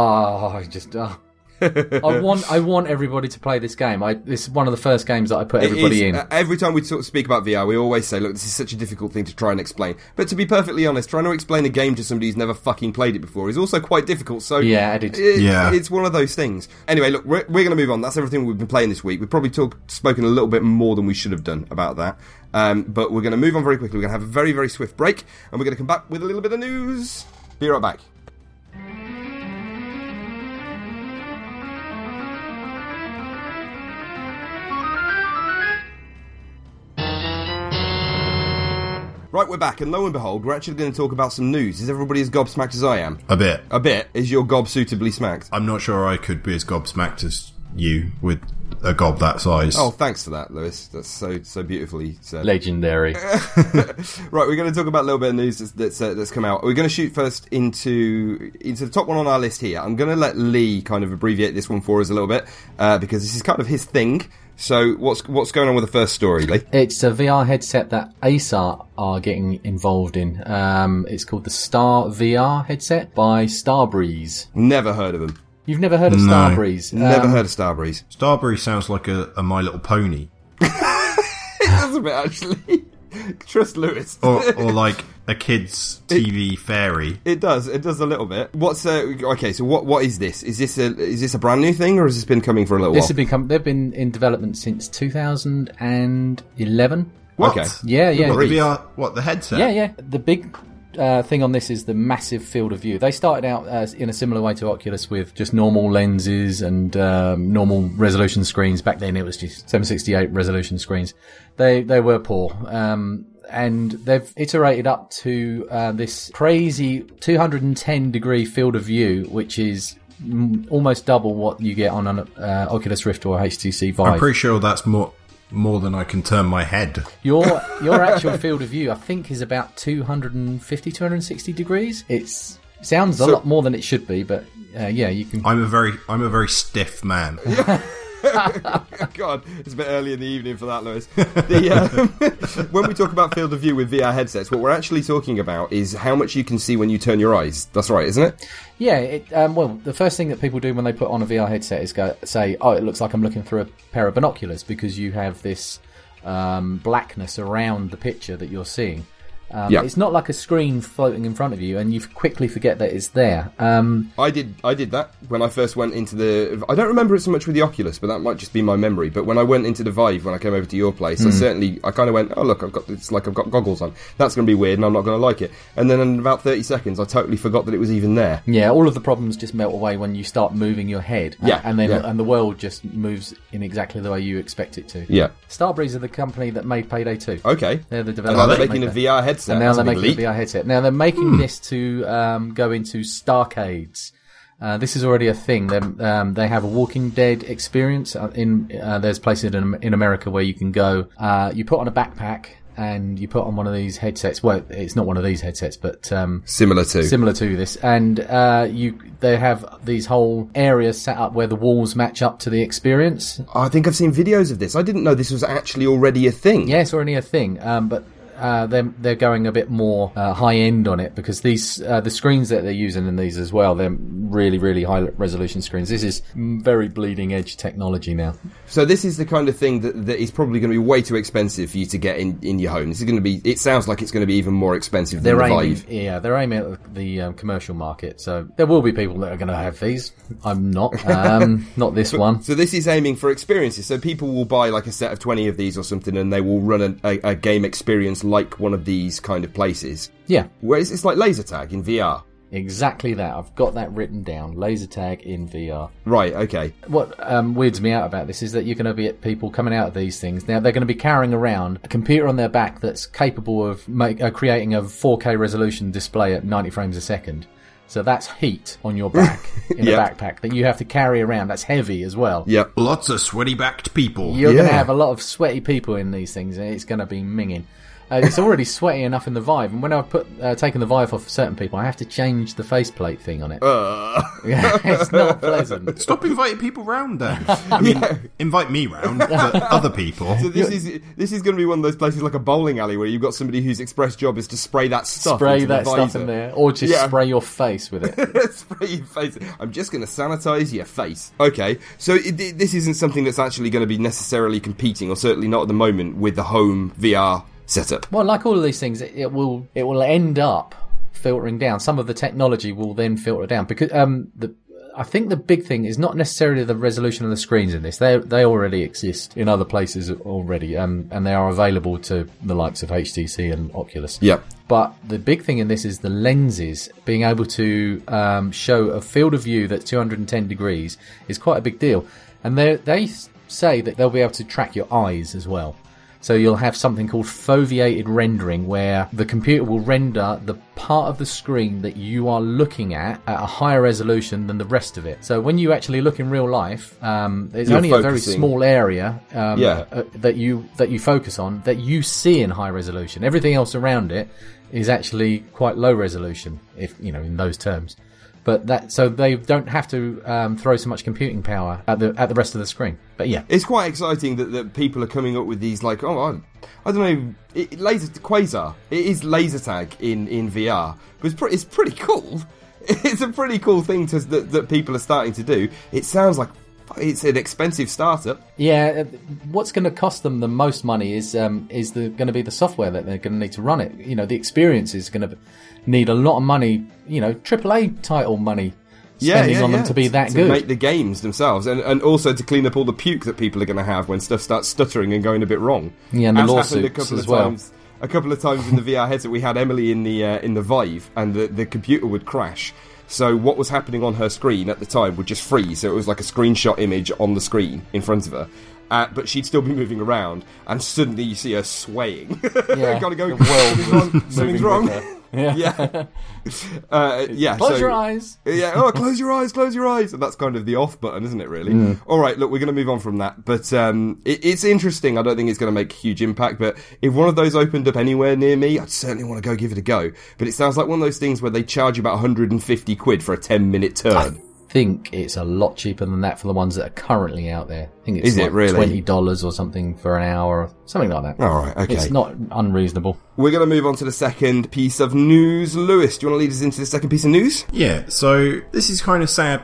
I want everybody to play this game. This is one of the first games that I put everybody in. Every time we speak about VR, we always say, look, this is such a difficult thing to try and explain. But to be perfectly honest, trying to explain a game to somebody who's never fucking played it before is also quite difficult. So it's one of those things. Anyway, look, we're going to move on. That's everything we've been playing this week. We've probably spoken a little bit more than we should have done about that. But we're going to move on very quickly. We're going to have a very, very swift break, and we're going to come back with a little bit of news. Be right back. Right, we're back, and lo and behold, we're actually going to talk about some news. Is everybody as gobsmacked as I am? A bit. A bit? Is your gob suitably smacked? I'm not sure I could be as gobsmacked as you with a gob that size. Oh, thanks for that, Lewis. That's so beautifully said. Legendary. Right, we're going to talk about a little bit of news that's come out. We're going to shoot first into the top one on our list here. I'm going to let Lee kind of abbreviate this one for us a little bit, because this is kind of his thing. So what's going on with the first story, Lee? It's a VR headset that Acer are getting involved in. It's called the Star VR headset by Starbreeze. Never heard of them. You've never heard of Starbreeze? Never heard of Starbreeze. Starbreeze sounds like a My Little Pony. It does a bit, actually. Trust Lewis. or like a kid's TV fairy. It does a little bit. Okay, so what is this? Is this a brand new thing, or has this been coming for a little while? They've been in development since 2011. What? Okay. Yeah. The headset? Yeah. The big thing on this is the massive field of view. They started out in a similar way to Oculus with just normal lenses and normal resolution screens. Back then it was just 768 resolution screens. They were poor. And they've iterated up to this crazy 210 degree field of view, which is almost double what you get on an Oculus Rift or HTC Vive. I'm pretty sure that's more than I can turn my head. Your actual field of view, I think, is about 250, 260 degrees. It's Sounds a lot more than it should be, but yeah, you can. I'm a very stiff man. God, it's a bit early in the evening for that, Lewis. When we talk about field of view with VR headsets, what we're actually talking about is how much you can see when you turn your eyes. That's right, isn't it? Yeah, well, the first thing that people do when they put on a VR headset is say, oh, it looks like I'm looking through a pair of binoculars, because you have this blackness around the picture that you're seeing. It's not like a screen floating in front of you, and you quickly forget that it's there. I did that when I first went into the... I don't remember it so much with the Oculus, but that might just be my memory. But when I went into the Vive, when I came over to your place, I kind of went, oh, look, it's like I've got goggles on. That's going to be weird, and I'm not going to like it. And then in about 30 seconds, I totally forgot that it was even there. Yeah, all of the problems just melt away when you start moving your head. And the world just moves in exactly the way you expect it to. Yeah. Starbreeze are the company that made Payday 2. Okay. They're the developer. And they're making a VR headset. And now they're making a VR headset. Now they're making this to go into Starcades. This is already a thing. They have a Walking Dead experience. There's places in America where you can go. You put on a backpack and you put on one of these headsets. Well, it's not one of these headsets, but similar to this. And they have these whole areas set up where the walls match up to the experience. I think I've seen videos of this. I didn't know this was actually already a thing. Yeah, it's already a thing. But they're going a bit more high end on it, because these the screens that they're using in these as well, they're really, really high resolution screens. This is very bleeding edge technology now. So this is the kind of thing that is probably going to be way too expensive for you to get in your home. This is going to be. It sounds like it's going to be even more expensive than the Vive. Yeah, they're aiming at the commercial market. So there will be people that are going to have these. I'm not. Not this one. So this is aiming for experiences. So people will buy like a set of 20 of these or something, and they will run a game experience like one of these kind of places. Yeah. Whereas it's like laser tag in VR. Exactly that. I've got that written down. Laser tag in VR. Right, okay. What weirds me out about this is that you're going to be at people coming out of these things. Now, they're going to be carrying around a computer on their back that's capable of creating a 4K resolution display at 90 frames a second. So that's heat on your back in a backpack that you have to carry around. That's heavy as well. Yep. Lots of sweaty-backed people. You're going to have a lot of sweaty people in these things, and it's going to be minging. It's already sweaty enough in the Vive, and when I've taken the Vive off certain people, I have to change the faceplate thing on it. It's not pleasant. Stop inviting people round then. I mean, invite me round, but other people. So this is going to be one of those places like a bowling alley where you've got somebody whose express job is to spray that stuff in there, or just spray your face with it. Spray your face. I'm just going to sanitize your face. Okay, so this isn't something that's actually going to be necessarily competing, or certainly not at the moment, with the home VR setup. Well, like all of these things, it will end up filtering down. Some of the technology will then filter down, because I think the big thing is not necessarily the resolution of the screens in this. They already exist in other places already, and they are available to the likes of HTC and Oculus. Yeah. But the big thing in this is the lenses. Being able to show a field of view that's 210 degrees is quite a big deal. And they say that they'll be able to track your eyes as well. So you'll have something called foveated rendering, where the computer will render the part of the screen that you are looking at a higher resolution than the rest of it. So when you actually look in real life, there's only a very small area that you focus on that you see in high resolution. Everything else around it is actually quite low resolution, if in those terms. But so they don't have to throw so much computing power at the rest of the screen. But yeah, it's quite exciting that people are coming up with these, like, I don't know, laser Quasar. It is laser tag in VR, but it's pretty cool. It's a pretty cool thing that people are starting to do. It sounds like it's an expensive startup. Yeah, what's going to cost them the most money is going to be the software that they're going to need to run it. The experience is going to need a lot of money, AAA title money spending on them to be that good. To make the games themselves, and also to clean up all the puke that people are going to have when stuff starts stuttering and going a bit wrong. Yeah, and the lawsuits as well. A couple of times in the VR headset, we had Emily in the Vive, and the computer would crash. So what was happening on her screen at the time would just freeze. So it was like a screenshot image on the screen in front of her. But she'd still be moving around, and suddenly you see her swaying. Yeah, gotta go. The world something's wrong. Yeah. Close your eyes. Yeah, close your eyes. And that's kind of the off button, isn't it, really? All right, look, we're going to move on from that. But it's interesting. I don't think it's going to make a huge impact. But if one of those opened up anywhere near me, I'd certainly want to go give it a go. But it sounds like one of those things where they charge you about 150 quid for a 10-minute turn. I think it's a lot cheaper than that for the ones that are currently out there. I think it's Is it really? $20 or something for an hour or something like that. All right, okay. It's not unreasonable. We're going to move on to the second piece of news. Lewis, do you want to lead us into the second piece of news? Yeah, so this is kind of sad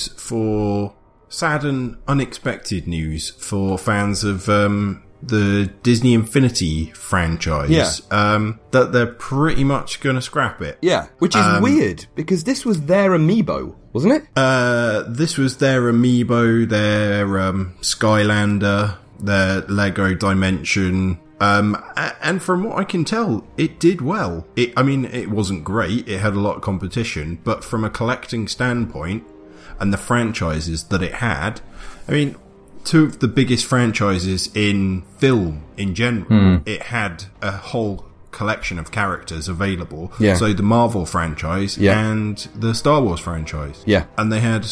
and unexpected news for fans of the Disney Infinity franchise. Yeah. That they're pretty much going to scrap it. Yeah, which is weird, because this was their amiibo, wasn't it? This was their amiibo, their Skylander, their Lego Dimension. And from what I can tell, it did well. It wasn't great, it had a lot of competition, but from a collecting standpoint, and the franchises that it had, two of the biggest franchises in film in general, it had a whole collection of characters available. Yeah. So the Marvel franchise and the Star Wars franchise. Yeah. And they had,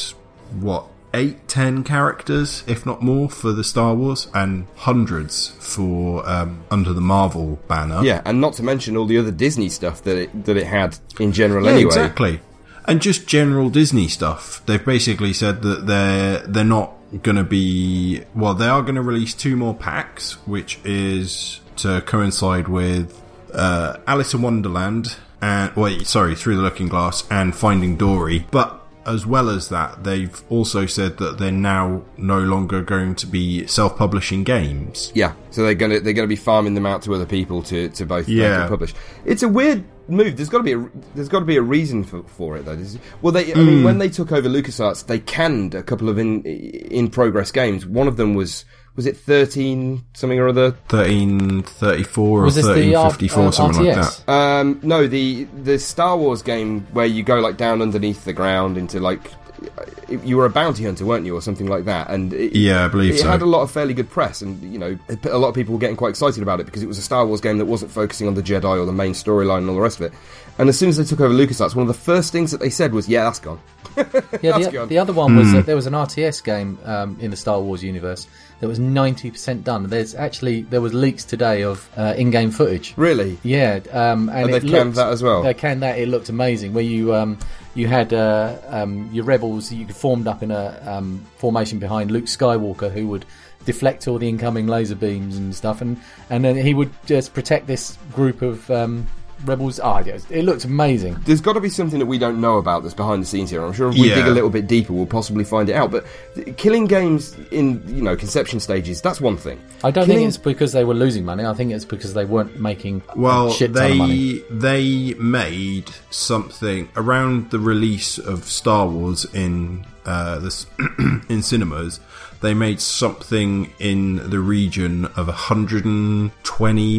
8-10 characters, if not more, for the Star Wars, and hundreds for under the Marvel banner. Yeah, and not to mention all the other Disney stuff that it had in general anyway. Exactly. And just general Disney stuff. They've basically said that they're not going to be... Well, they are going to release 2 more packs, which is to coincide with Alice in Wonderland, Through the Looking Glass, and Finding Dory. But as well as that, they've also said that they're now no longer going to be self-publishing games. Yeah, so they're gonna be farming them out to other people to both make and publish. It's a weird move. There's got to be a reason for it though. When they took over LucasArts, they canned a couple of in progress games. One of them was it 13 something or other? 1334 or 1354, something like that. No, the Star Wars game where you go down underneath the ground into you were a bounty hunter, weren't you, or something like that? And I believe so. It had a lot of fairly good press, and a lot of people were getting quite excited about it because it was a Star Wars game that wasn't focusing on the Jedi or the main storyline and all the rest of it. And as soon as they took over LucasArts, one of the first things that they said was, "Yeah, that's gone." The other one was that there was an RTS game in the Star Wars universe that was 90% done. There was leaks today of in-game footage. Really? Yeah, and they've canned that as well. They canned that. It looked amazing. Where you had your rebels. You formed up in a formation behind Luke Skywalker, who would deflect all the incoming laser beams and stuff, and then he would just protect this group of rebels. It looked amazing. There's got to be something that we don't know about that's behind the scenes here. I'm sure if we dig a little bit deeper, we'll possibly find it out. But killing games in conception stages, that's one thing. I don't think it's because they were losing money. I think it's because they weren't making a shit ton of money. They made something around the release of Star Wars in in cinemas. They made something in the region of $120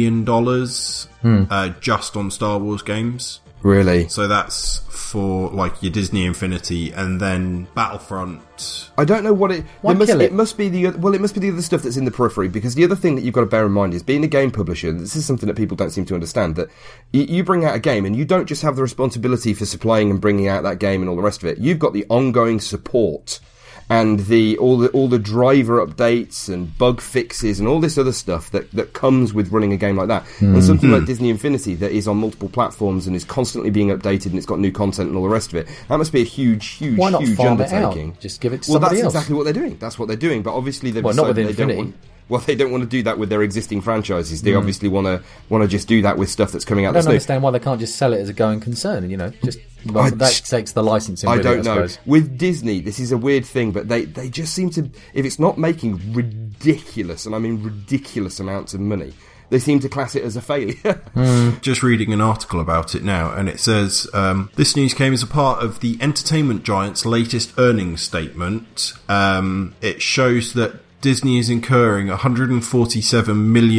million just on Star Wars games. Really? So that's for your Disney Infinity, and then Battlefront. I don't know what it. It must be the other stuff that's in the periphery. Because the other thing that you've got to bear in mind is, being a game publisher, this is something that people don't seem to understand. That you bring out a game, and you don't just have the responsibility for supplying and bringing out that game and all the rest of it. You've got the ongoing support and all the driver updates and bug fixes and all this other stuff that comes with running a game like that. And something like Disney Infinity that is on multiple platforms and is constantly being updated and it's got new content and all the rest of it, that must be a huge undertaking. Just give it to somebody else. Well, that's exactly what they're doing. That's what they're doing. But obviously they've not with decided Infinity. They don't want to do that with their existing franchises. They obviously want to just do that with stuff that's coming out. I don't understand why they can't just sell it as a going concern. That takes the licensing. I don't know. With Disney, this is a weird thing, but they just seem to, if it's not making ridiculous, and I mean ridiculous amounts of money, they seem to class it as a failure. Just reading an article about it now, and it says, this news came as a part of the entertainment giant's latest earnings statement. It shows that Disney is incurring $147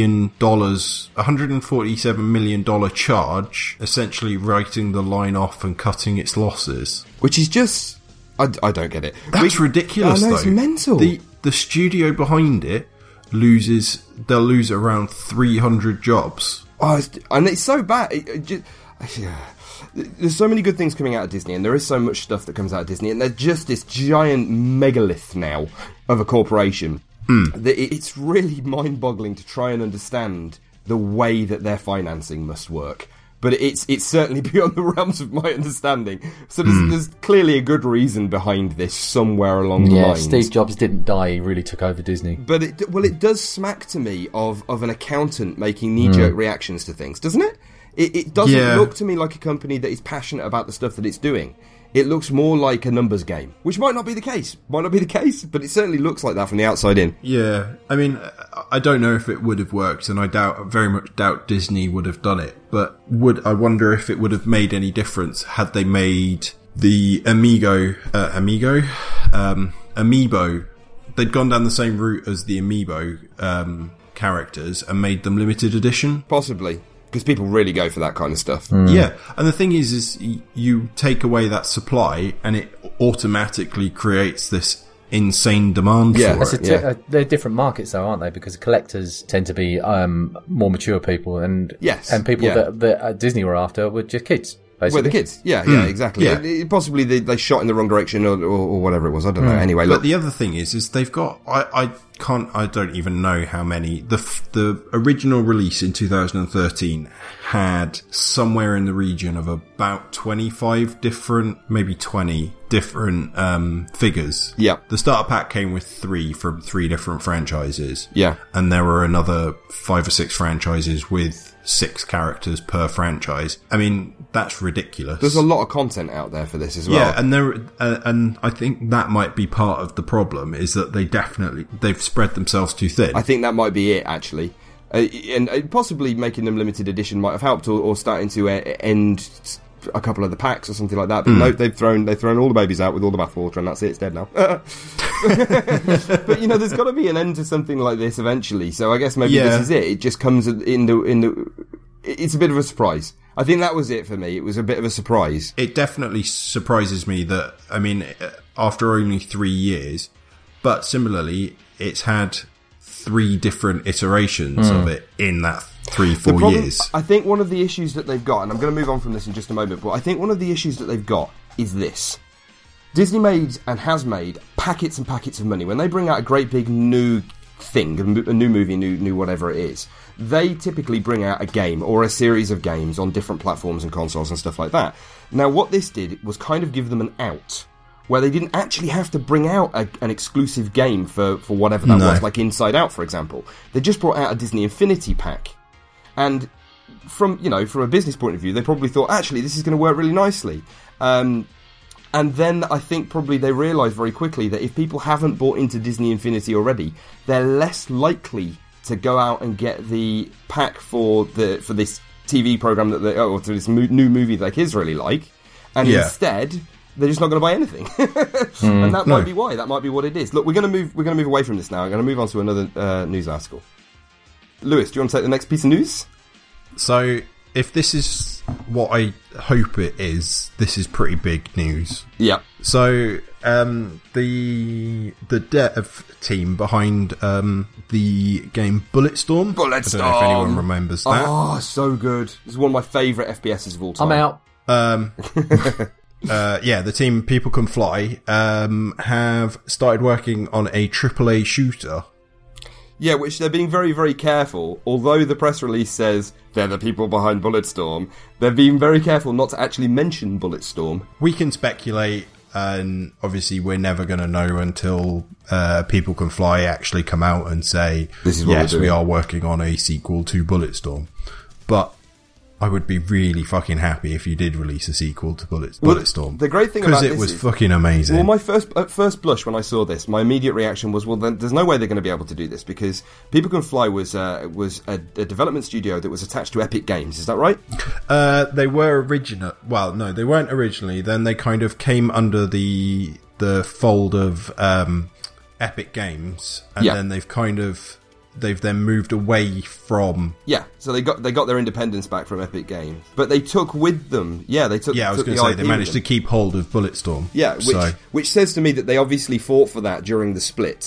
million charge, essentially writing the line off and cutting its losses. Which is just... I don't get it. That's ridiculous, though. It's mental. The studio behind it they'll lose around 300 jobs. And it's so bad. There's so many good things coming out of Disney, and there is so much stuff that comes out of Disney, and they're just this giant megalith now of a corporation that it's really mind-boggling to try and understand the way that their financing must work. But it's certainly beyond the realms of my understanding. So there's clearly a good reason behind this somewhere along the lines. Steve Jobs didn't die; he really took over Disney. But it does smack to me of an accountant making knee-jerk reactions to things, doesn't it? It doesn't look to me like a company that is passionate about the stuff that it's doing. It looks more like a numbers game, which might not be the case. But it certainly looks like that from the outside in. Yeah, I mean, I don't know if it would have worked, and I very much doubt Disney would have done it. But I wonder if it would have made any difference had they made the Amiibo. They'd gone down the same route as the Amiibo characters and made them limited edition. Possibly. Because people really go for that kind of stuff. Yeah, and the thing is you take away that supply and it automatically creates this insane demand for it. They're different markets though, aren't they? Because collectors tend to be more mature people, and people that Disney were after were just kids. Basically. Well, the kids, yeah, exactly. Yeah. Possibly they shot in the wrong direction or whatever it was. I don't know. Anyway, but the other thing is they've got. I don't even know how many. The original release in 2013 had somewhere in the region of about 25 different, maybe 20 different figures. Yeah. The starter pack came with 3 from 3 different franchises. Yeah. And there were another 5 or 6 franchises with 6 characters per franchise. I mean, that's ridiculous. There's a lot of content out there for this as well. Yeah, and I think that might be part of the problem, is that they've spread themselves too thin. I think that might be it, actually. And possibly making them limited edition might have helped, or starting to end a couple of the packs or something like that. But no, they've thrown all the babies out with all the bathwater, and that's it. It's dead now. But there's got to be an end to something like this eventually. So I guess maybe this is it. It just comes in the. It's a bit of a surprise. I think that was it for me. It was a bit of a surprise. It definitely surprises me that, I mean, after only 3 years, but similarly, it's had 3 different iterations of it in that 3-4 years. I think one of the issues that they've got, and I'm going to move on from this in just a moment, but I think one of the issues that they've got is this. Disney made and has made packets and packets of money. When they bring out a great big new thing, a new movie, new whatever it is, they typically bring out a game or a series of games on different platforms and consoles and stuff like that. Now, what this did was kind of give them an out, where they didn't actually have to bring out an exclusive game for whatever that was, like Inside Out, for example. They just brought out a Disney Infinity pack. And from a business point of view, they probably thought, actually, this is going to work really nicely. And then I think probably they realised very quickly that if people haven't bought into Disney Infinity already, they're less likely to go out and get the pack for this TV program or for this new movie that their kids really like, and instead they're just not going to buy anything. And that might be why. That might be what it is. Look, we're going to move away from this now. I'm going to move on to another news article. Lewis, do you want to take the next piece of news? So, if this is what I hope it is, this is pretty big news. Yeah. So, the dev team behind the game Bulletstorm. I don't know if anyone remembers that. Oh, so good. It's one of my favourite FPSs of all time. I'm out. The team People Can Fly have started working on a AAA shooter. Yeah, which they're being very, very careful. Although the press release says they're the people behind Bulletstorm, they're being very careful not to actually mention Bulletstorm. We can speculate, and obviously we're never going to know until People Can Fly actually come out and say, yes, we are working on a sequel to Bulletstorm. But I would be really fucking happy if you did release a sequel to Bulletstorm. The great thing about this is, because it was fucking amazing. Well, at first blush when I saw this, my immediate reaction was, well, then there's no way they're going to be able to do this, because People Can Fly was a development studio that was attached to Epic Games. Is that right? They were original. Well, no, they weren't originally. Then they kind of came under the fold of Epic Games, and then they've then moved away from... Yeah, so they got their independence back from Epic Games. But they took with them... I was going to say, they managed to keep hold of Bulletstorm. Yeah, which says to me that they obviously fought for that during the split.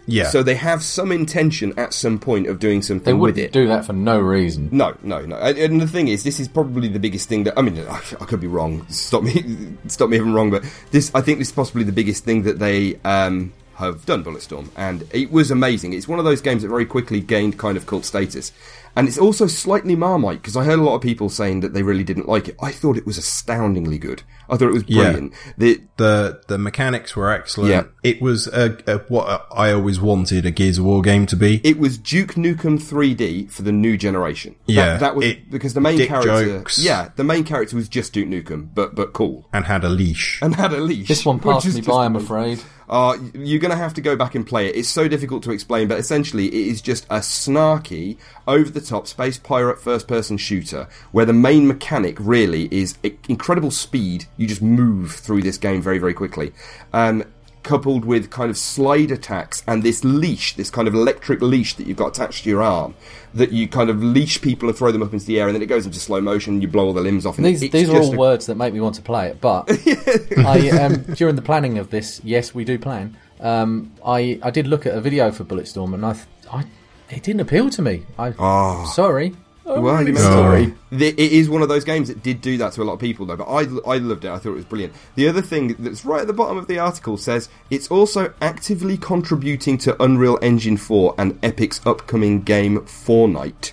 Yeah. So they have some intention at some point of doing something They with wouldn't it. do that for no reason. No. And the thing is, this is probably the biggest thing that, I mean, I could be wrong. Stop me if I'm wrong, but I think this is possibly the biggest thing that they have done, Bulletstorm, and it was amazing. It's one of those games that very quickly gained kind of cult status. And it's also slightly Marmite, because I heard a lot of people saying that they really didn't like it. I thought it was astoundingly good. I thought it was brilliant. Yeah. The mechanics were excellent. Yeah. It was what I always wanted a Gears of War game to be. It was Duke Nukem 3D for the new generation. That was because the main character. Jokes. Yeah, the main character was just Duke Nukem, but cool. And had a leash. This one passed me by, I'm afraid. You're going to have to go back and play it. It's so difficult to explain, but essentially it is just a snarky, over-the-top space pirate first-person shooter where the main mechanic really is incredible speed. You just move through this game very, very quickly. Coupled with kind of slide attacks and this leash, this kind of electric leash that you've got attached to your arm, that you kind of leash people and throw them up into the air, and then it goes into slow motion and you blow all the limbs off. These are all words that make me want to play it, but during the planning of this, yes, we do plan, I did look at a video for Bulletstorm, and it didn't appeal to me. Sorry. Sorry. It is one of those games that did do that to a lot of people, though, but I loved it. I thought it was brilliant. The other thing that's right at the bottom of the article says it's also actively contributing to Unreal Engine 4 and Epic's upcoming game Fortnite.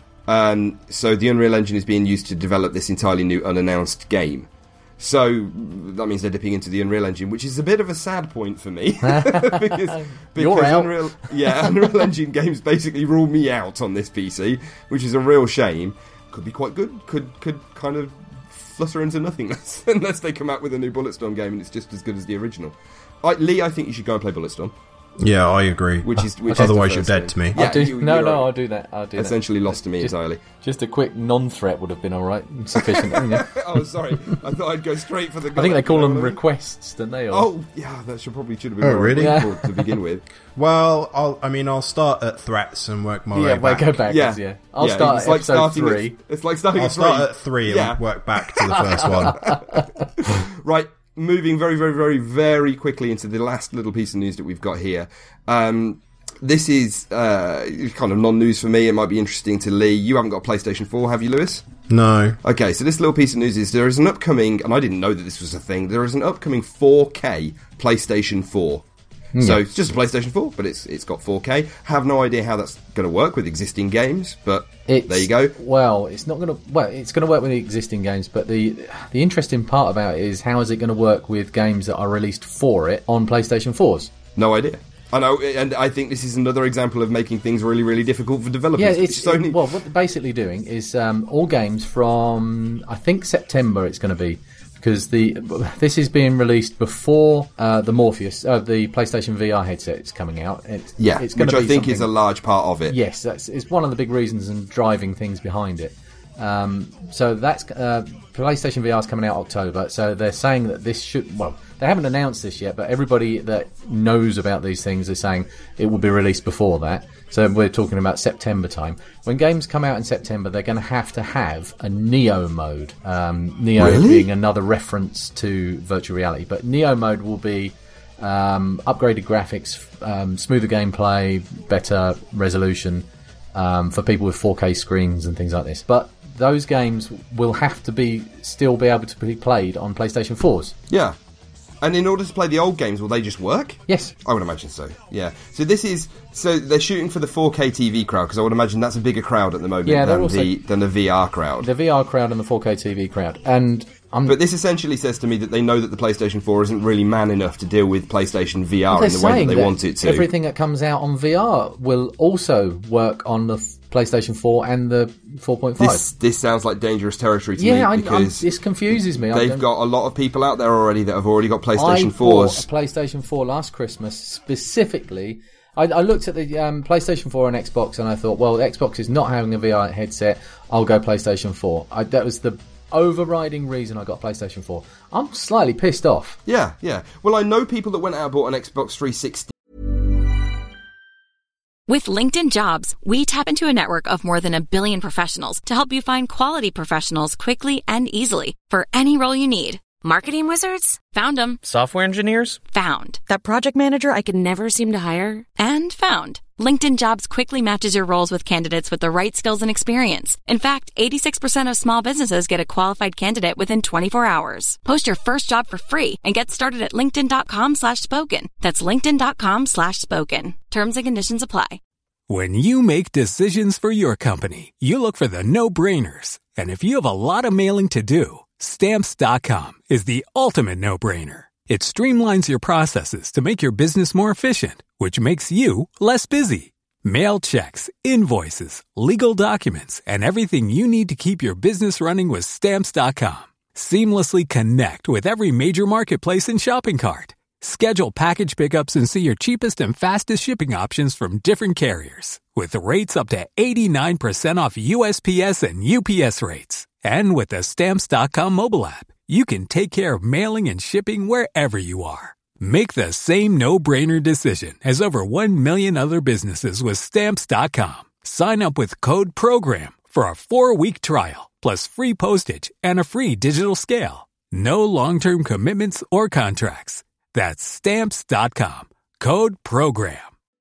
So the Unreal Engine is being used to develop this entirely new unannounced game. So that means they're dipping into the Unreal Engine, which is a bit of a sad point for me because You're out. Unreal Engine games basically rule me out on this PC, which is a real shame. Could be quite good. Could kind of flutter into nothingness unless they come out with a new Bulletstorm game and it's just as good as the original. Lee, I think you should go and play Bulletstorm. Yeah, I agree. Otherwise, you're dead to me. Yeah, I'll do that. Essentially lost to me entirely. Just a quick non-threat would have been all right, sufficient. Oh, sorry. I thought I'd go straight for the. I think they call them requests, don't they? Oh, yeah, that should have been more really? to begin with. Well, I'll start at threats and work my way back. Go backwards. Yeah, I'll start at episode 3. It's like starting at 3. I'll start at 3 and work back to the first one. Right. Moving very, very, very, very quickly into the last little piece of news that we've got here. This is kind of non-news for me. It might be interesting to Lee. You haven't got a PlayStation 4, have you, Lewis? No. Okay, so this little piece of news is there is an upcoming, and I didn't know that this was a thing, there is an upcoming 4K PlayStation 4. So it's just a PlayStation 4, but it's got 4K. Have no idea how that's going to work with existing games, but there you go. Well, it's not going to. Well, it's going to work with the existing games, but the interesting part about it is how is it going to work with games that are released for it on PlayStation 4s? No idea. I know, and I think this is another example of making things really, really difficult for developers. Yeah, well, what they're basically doing is all games from I think September it's going to be. Because this is being released before the Morpheus, the PlayStation VR headset is coming out. It's which I think is a large part of it. Yes, it's one of the big reasons and driving things behind it. So that's PlayStation VR is coming out October. So they're saying that this should. Well, they haven't announced this yet, but everybody that knows about these things is saying it will be released before that. So we're talking about September time. When games come out in September, they're going to have a Neo mode. Neo being another reference to virtual reality. But Neo mode will be upgraded graphics, smoother gameplay, better resolution for people with 4K screens and things like this. But those games will have to still be able to be played on PlayStation 4s. Yeah. And in order to play the old games, will they just work? Yes. I would imagine so, yeah. So they're shooting for the 4K TV crowd, because I would imagine that's a bigger crowd at the moment than the VR crowd. The VR crowd and the 4K TV crowd. But this essentially says to me that they know that the PlayStation 4 isn't really man enough to deal with PlayStation VR in the way that they want it to. Everything that comes out on VR will also work on the PlayStation 4 and the 4.5. This sounds like dangerous territory to me because this confuses me. They've got a lot of people out there already that have already got PlayStation 4s. I bought a PlayStation 4 last Christmas specifically. I looked at the PlayStation 4 and Xbox and I thought, well, Xbox is not having a VR headset. I'll go PlayStation 4. That was the overriding reason I got a PlayStation 4. I'm slightly pissed off. Yeah. Well, I know people that went out and bought an Xbox 360. With LinkedIn Jobs, we tap into a network of more than 1 billion professionals to help you find quality professionals quickly and easily for any role you need. Marketing wizards? Found them. Software engineers? Found. That project manager I could never seem to hire? And found. LinkedIn Jobs quickly matches your roles with candidates with the right skills and experience. In fact, 86% of small businesses get a qualified candidate within 24 hours. Post your first job for free and get started at linkedin.com/spoken. That's linkedin.com/spoken. Terms and conditions apply. When you make decisions for your company, you look for the no-brainers. And if you have a lot of mailing to do, Stamps.com is the ultimate no-brainer. It streamlines your processes to make your business more efficient, which makes you less busy. Mail checks, invoices, legal documents, and everything you need to keep your business running with Stamps.com. Seamlessly connect with every major marketplace and shopping cart. Schedule package pickups and see your cheapest and fastest shipping options from different carriers, with rates up to 89% off USPS and UPS rates. And with the Stamps.com mobile app, you can take care of mailing and shipping wherever you are. Make the same no-brainer decision as over 1 million other businesses with Stamps.com. Sign up with code PROGRAM for a 4-week trial, plus free postage and a free digital scale. No long-term commitments or contracts. That's Stamps.com. Code PROGRAM.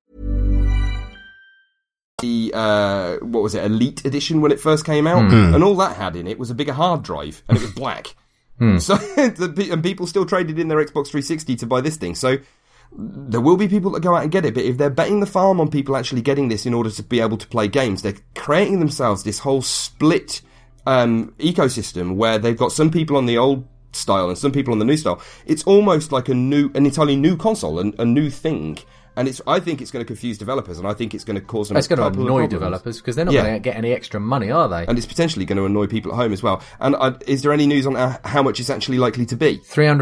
The, what was it, Elite Edition when it first came out? And all that had in it was a bigger hard drive, and it was black. So, and people still traded in their Xbox 360 to buy this thing. So, there will be people that go out and get it, but if they're betting the farm on people actually getting this in order to be able to play games, they're creating themselves this whole split ecosystem where they've got some people on the old style and some people on the new style. It's almost like an entirely new console, a new thing. And I think it's going to confuse developers, and I think it's going to cause them. It's going to annoy developers because they're not going to get any extra money, are they? And it's potentially going to annoy people at home as well. And is there any news on how much it's actually likely to be?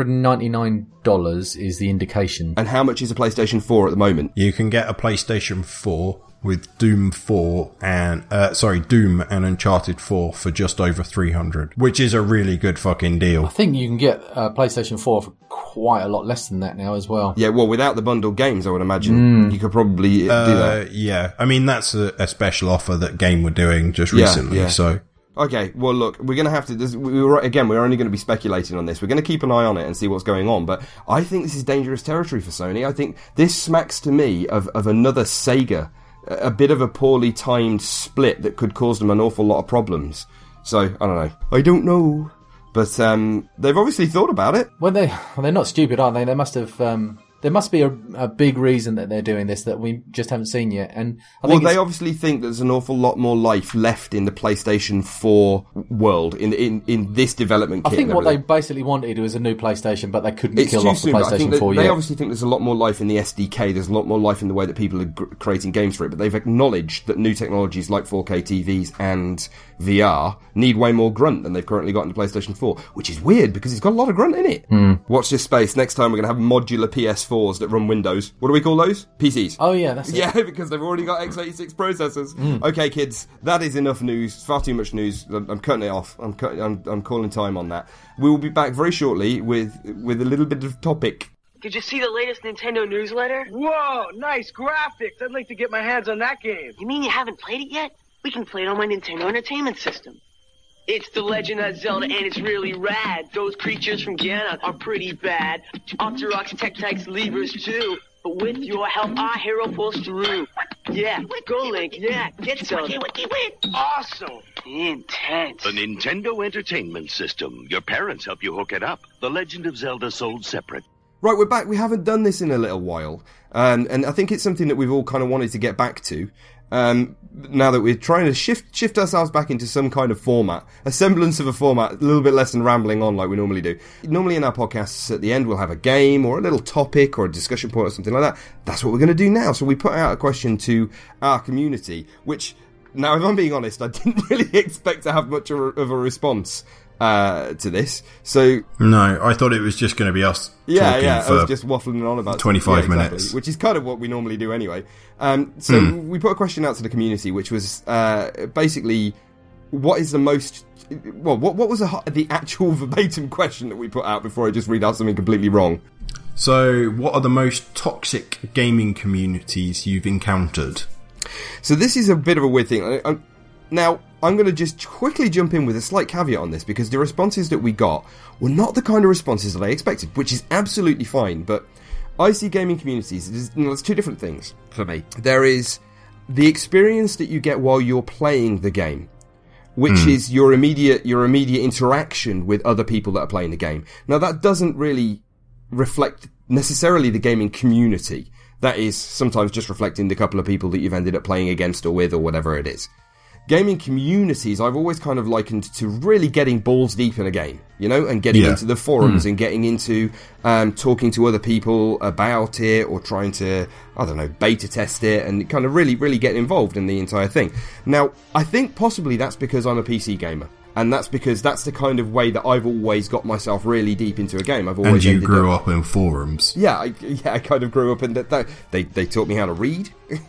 $399 is the indication. And how much is a PlayStation 4 at the moment? You can get a PlayStation 4 with Doom 4 and Doom and Uncharted 4 for just over $300, which is a really good fucking deal. I think you can get a PlayStation 4 for quite a lot less than that now as well. Yeah, well, without the bundled games, I would imagine you could probably do that. Yeah, I mean that's a special offer that Game were doing just recently. Yeah. So okay, well, look, we're going to have to. We're only going to be speculating on this. We're going to keep an eye on it and see what's going on. But I think this is dangerous territory for Sony. I think this smacks to me of another Sega. A bit of a poorly timed split that could cause them an awful lot of problems. So, I don't know. I don't know. But they've obviously thought about it. Well, they're not stupid, aren't they? They must have... there must be a big reason that they're doing this that we just haven't seen yet. And I think they obviously think there's an awful lot more life left in the PlayStation 4 world, in this development kit. I think what they basically wanted was a new PlayStation, but they couldn't kill off the PlayStation 4 yet. They obviously think there's a lot more life in the SDK, there's a lot more life in the way that people are creating games for it, but they've acknowledged that new technologies like 4K TVs and VR need way more grunt than they've currently got in the PlayStation 4, which is weird because it's got a lot of grunt in it. Watch this space. Next time we're going to have modular PS4 that run Windows. What do we call those? PCs. Oh yeah, that's it. Yeah, because they've already got x86 processors. Okay, kids, that is enough news. Far too much news. I'm cutting it off. I'm calling time on that. We will be back very shortly with a little bit of topic. Did you see the latest Nintendo newsletter? Whoa, nice graphics. I'd like to get my hands on that game. You mean you haven't played it yet? We can play it on my Nintendo Entertainment System. It's The Legend of Zelda, and it's really rad. Those creatures from Ganon are pretty bad. Octoroks, Tektites, Levers, too. But with your help, our hero pulls through. Yeah, go Link, yeah, get Zelda. Awesome. Intense. The Nintendo Entertainment System. Your parents help you hook it up. The Legend of Zelda sold separate. Right, we're back. We haven't done this in a little while. And I think it's something that we've all kind of wanted to get back to. Now that we're trying to shift ourselves back into some kind of format, a semblance of a format, a little bit less than rambling on like we normally do. Normally in our podcasts, at the end, we'll have a game or a little topic or a discussion point or something like that. That's what we're going to do now. So we put out a question to our community, which, now if I'm being honest, I didn't really expect to have much of a response to this. So no, I thought it was just going to be us talking I for was just waffling on about 25 minutes, which is kind of what we normally do anyway. So we put a question out to the community, which was basically, what is the most... Well, what was the actual verbatim question that we put out before I just read out something completely wrong? So, what are the most toxic gaming communities you've encountered? So this is a bit of a weird thing. Now, I'm going to just quickly jump in with a slight caveat on this, because the responses that we got were not the kind of responses that I expected, which is absolutely fine. But I see gaming communities, there's two different things for me. There is the experience that you get while you're playing the game, which is your immediate interaction with other people that are playing the game. Now, that doesn't really reflect necessarily the gaming community. That is sometimes just reflecting the couple of people that you've ended up playing against or with or whatever it is. Gaming communities, I've always kind of likened to really getting balls deep in a game, you know, and getting into the forums and getting into talking to other people about it, or trying to, I don't know, beta test it and kind of really, really get involved in the entire thing. Now, I think possibly that's because I'm a PC gamer. And that's because that's the kind of way that I've always got myself really deep into a game. I've always and you grew up in forums. Yeah, I kind of grew up in that. They taught me how to read.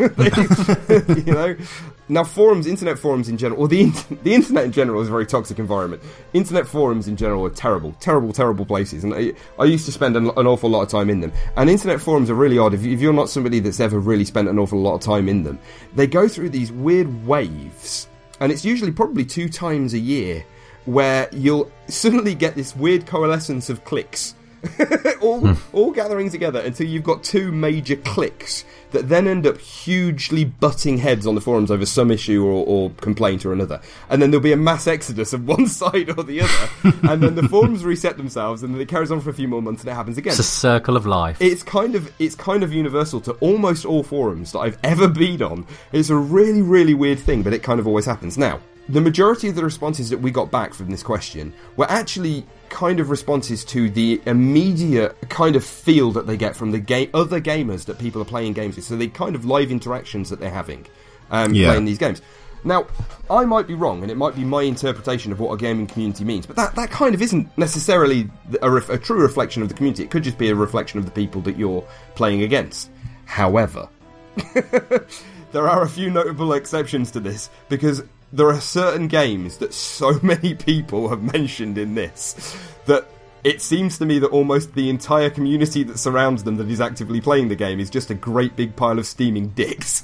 You know, now forums, internet forums in general, or the internet in general is a very toxic environment. Internet forums in general are terrible places, and I used to spend an awful lot of time in them. And internet forums are really odd. If you're not somebody that's ever really spent an awful lot of time in them, they go through these weird waves. And it's usually probably 2 times a year where you'll suddenly get this weird coalescence of cliques all gathering together until you've got 2 major cliques that then end up hugely butting heads on the forums over some issue or complaint or another. And then there'll be a mass exodus of one side or the other. And then the forums reset themselves, and then it carries on for a few more months, and it happens again. It's a circle of life. It's kind of universal to almost all forums that I've ever been on. It's a really, really weird thing, but it kind of always happens. Now, the majority of the responses that we got back from this question were actually kind of responses to the immediate kind of feel that they get from the other gamers that people are playing games with. So the kind of live interactions that they're having playing these games. Now, I might be wrong, and it might be my interpretation of what a gaming community means, but that kind of isn't necessarily a true reflection of the community. It could just be a reflection of the people that you're playing against. However, there are a few notable exceptions to this, because there are certain games that so many people have mentioned in this that it seems to me that almost the entire community that surrounds them that is actively playing the game is just a great big pile of steaming dicks.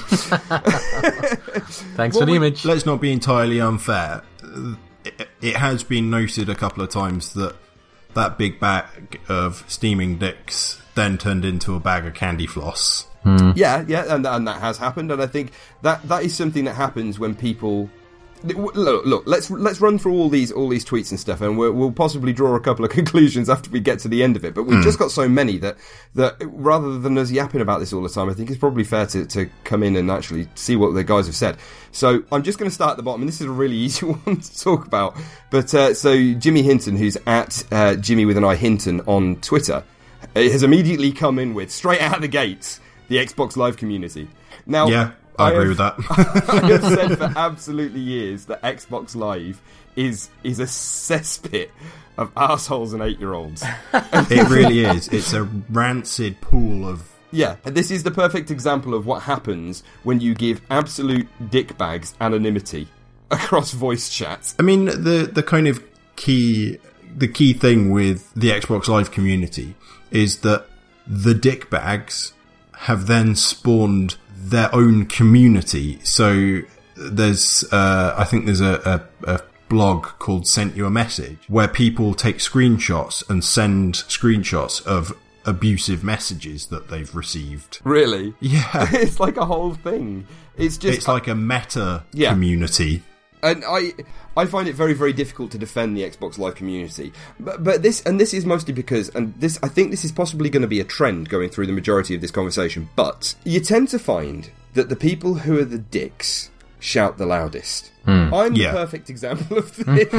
Thanks for the image. Let's not be entirely unfair. It has been noted a couple of times that big bag of steaming dicks then turned into a bag of candy floss. Yeah, and that has happened, and I think that is something that happens when people look. Let's run through all these tweets and stuff, and we'll possibly draw a couple of conclusions after we get to the end of it. But we've just got so many that rather than us yapping about this all the time, I think it's probably fair to come in and actually see what the guys have said. So I'm just going to start at the bottom, and this is a really easy one to talk about. But so Jimmy Hinton, who's at Jimmy with an I Hinton on Twitter, has immediately come in with, straight out of the gates, the Xbox Live community. Now, yeah, I agree with that. I have said for absolutely years that Xbox Live is a cesspit of assholes and 8-year-olds. It really is. It's a rancid pool of... Yeah, and this is the perfect example of what happens when you give absolute dickbags anonymity across voice chats. I mean, the kind of key thing with the Xbox Live community is that the dickbags have then spawned their own community. So there's, I think there's a blog called Sent You a Message, where people take screenshots and send screenshots of abusive messages that they've received. Really? Yeah. It's like a whole thing. It's like a meta community. And I find it very, very difficult to defend the Xbox Live community. But this is mostly because, I think this is possibly going to be a trend going through the majority of this conversation, but you tend to find that the people who are the dicks shout the loudest. I'm the perfect example of this.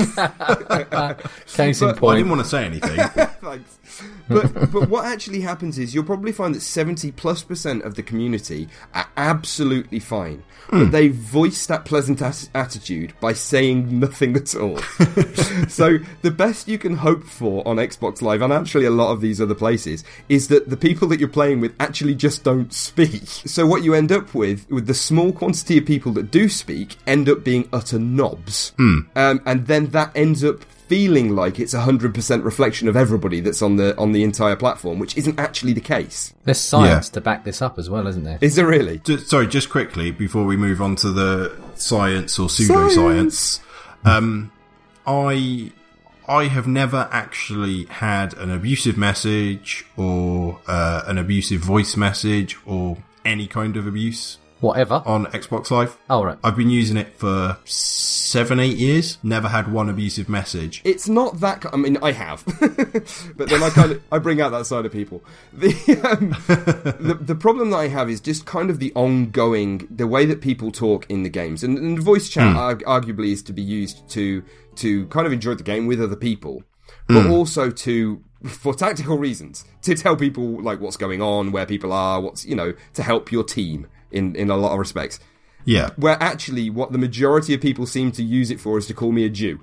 Case in point. I didn't want to say anything. Thanks. But what actually happens is you'll probably find that 70+% of the community are absolutely fine. But they voice that pleasant attitude by saying nothing at all. So the best you can hope for on Xbox Live, and actually a lot of these other places, is that the people that you're playing with actually just don't speak. So what you end up with the small quantity of people that do speak, end up being utter knobs. And then that ends up feeling like it's 100% reflection of everybody that's on the entire platform, which isn't actually the case. There's science to back this up as well, isn't there? Is there really? Just quickly, before we move on to the science or pseudoscience, I have never actually had an abusive message or an abusive voice message or any kind of abuse. Whatever. On Xbox Live. Oh, right. I've been using it for 7-8 years. Never had one abusive message. It's not that... I mean, I have. But then I bring out that side of people. The problem that I have is just kind of the ongoing... The way that people talk in the games. And voice chat arguably is to be used to kind of enjoy the game with other people. But also for tactical reasons. To tell people, like, what's going on, where people are, to help your team. In a lot of respects. Yeah. Where actually what the majority of people seem to use it for is to call me a Jew.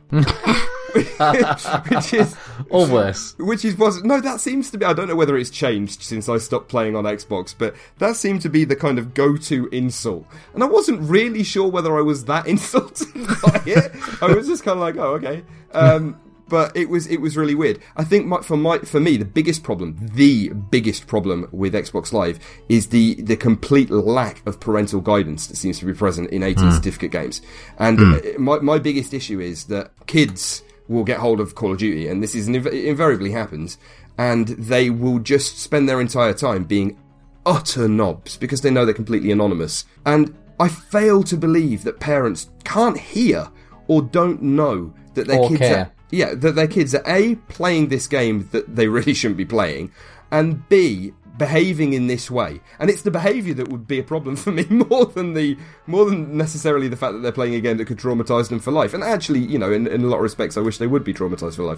Which is... Or worse. No, that seems to be... I don't know whether it's changed since I stopped playing on Xbox, but that seemed to be the kind of go-to insult. And I wasn't really sure whether I was that insulted by it. I was just kind of like, oh, okay. But it was really weird. I think for me, the biggest problem with Xbox Live is the complete lack of parental guidance that seems to be present in 18 certificate games. And my biggest issue is that kids will get hold of Call of Duty, and this invariably happens, and they will just spend their entire time being utter knobs because they know they're completely anonymous. And I fail to believe that parents can't hear or don't know that their kids care. That their kids are A, playing this game that they really shouldn't be playing, and B, behaving in this way. And it's the behaviour that would be a problem for me more than necessarily the fact that they're playing a game that could traumatise them for life. And actually, in a lot of respects, I wish they would be traumatised for life.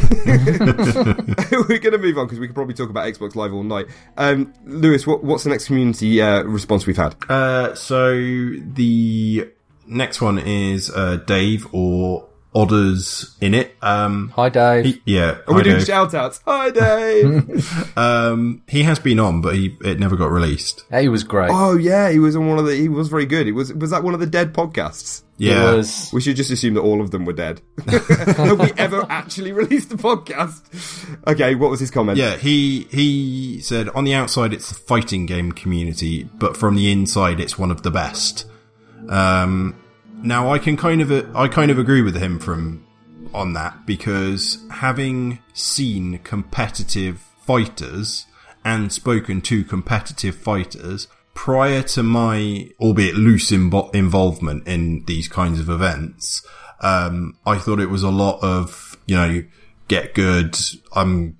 We're going to move on because we could probably talk about Xbox Live all night. Lewis, what's the next community response we've had? So the next one is Dave or Odders in it. Hi, Dave. Are we doing shout outs? Hi, Dave. He has been on, but it never got released. He was great. Oh yeah, he was on he was very good. Was that one of the dead podcasts? Yeah. It was. We should just assume that all of them were dead. Have we ever actually released the podcast? Okay, what was his comment? Yeah, he said, on the outside it's the fighting game community, but from the inside it's one of the best. Now I kind of agree with him on that, because having seen competitive fighters and spoken to competitive fighters prior to my, albeit loose involvement in these kinds of events, I thought it was a lot of, get good. Stop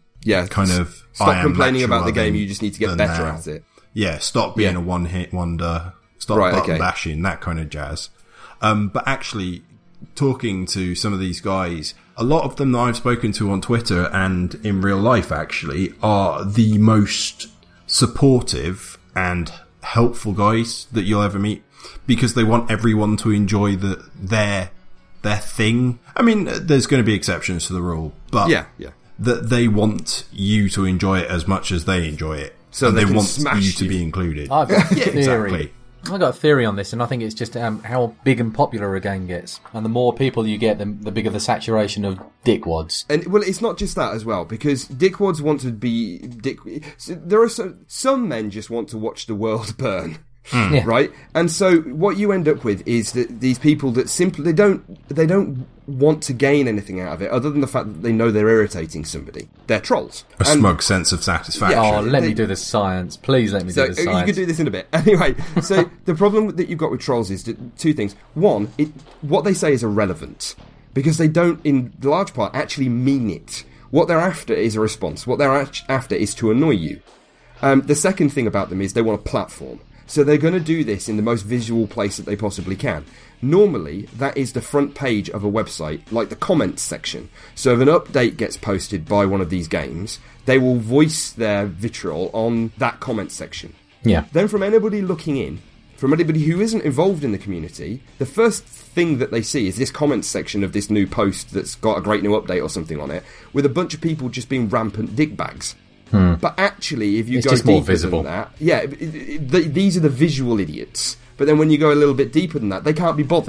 complaining about the game. You just need to get better at it. Yeah, stop being a one-hit wonder. Stop button bashing, that kind of jazz. But actually, talking to some of these guys, a lot of them that I've spoken to on Twitter and in real life actually are the most supportive and helpful guys that you'll ever meet, because they want everyone to enjoy their thing. I mean, there's going to be exceptions to the rule, but that they want you to enjoy it as much as they enjoy it. So they want you to be included. I've got a theory. Exactly. I've got a theory on this, and I think it's just how big and popular a game gets. And the more people you get, the bigger the saturation of dickwads. And, well, it's not just that as well, because dickwads want to be... There are some men just want to watch the world burn. Right? And so what you end up with is that these people that simply they don't want to gain anything out of it other than the fact that they know they're irritating somebody. They're trolls. A smug sense of satisfaction. Yeah, let me do the science. Please let me do the science. You can do this in a bit. Anyway, so the problem that you've got with trolls is two things. One, what they say is irrelevant, because they don't, in large part, actually mean it. What they're after is a response. What they're after is to annoy you. The second thing about them is they want a platform. So they're going to do this in the most visual place that they possibly can. Normally, that is the front page of a website, like the comments section. So if an update gets posted by one of these games, they will voice their vitriol on that comment section. Yeah. Then from anybody looking in, from anybody who isn't involved in the community, the first thing that they see is this comments section of this new post that's got a great new update or something on it, with a bunch of people just being rampant dickbags. But actually, if you go deeper than that, these are the visual idiots. But then when you go a little bit deeper than that, they can't be bothered.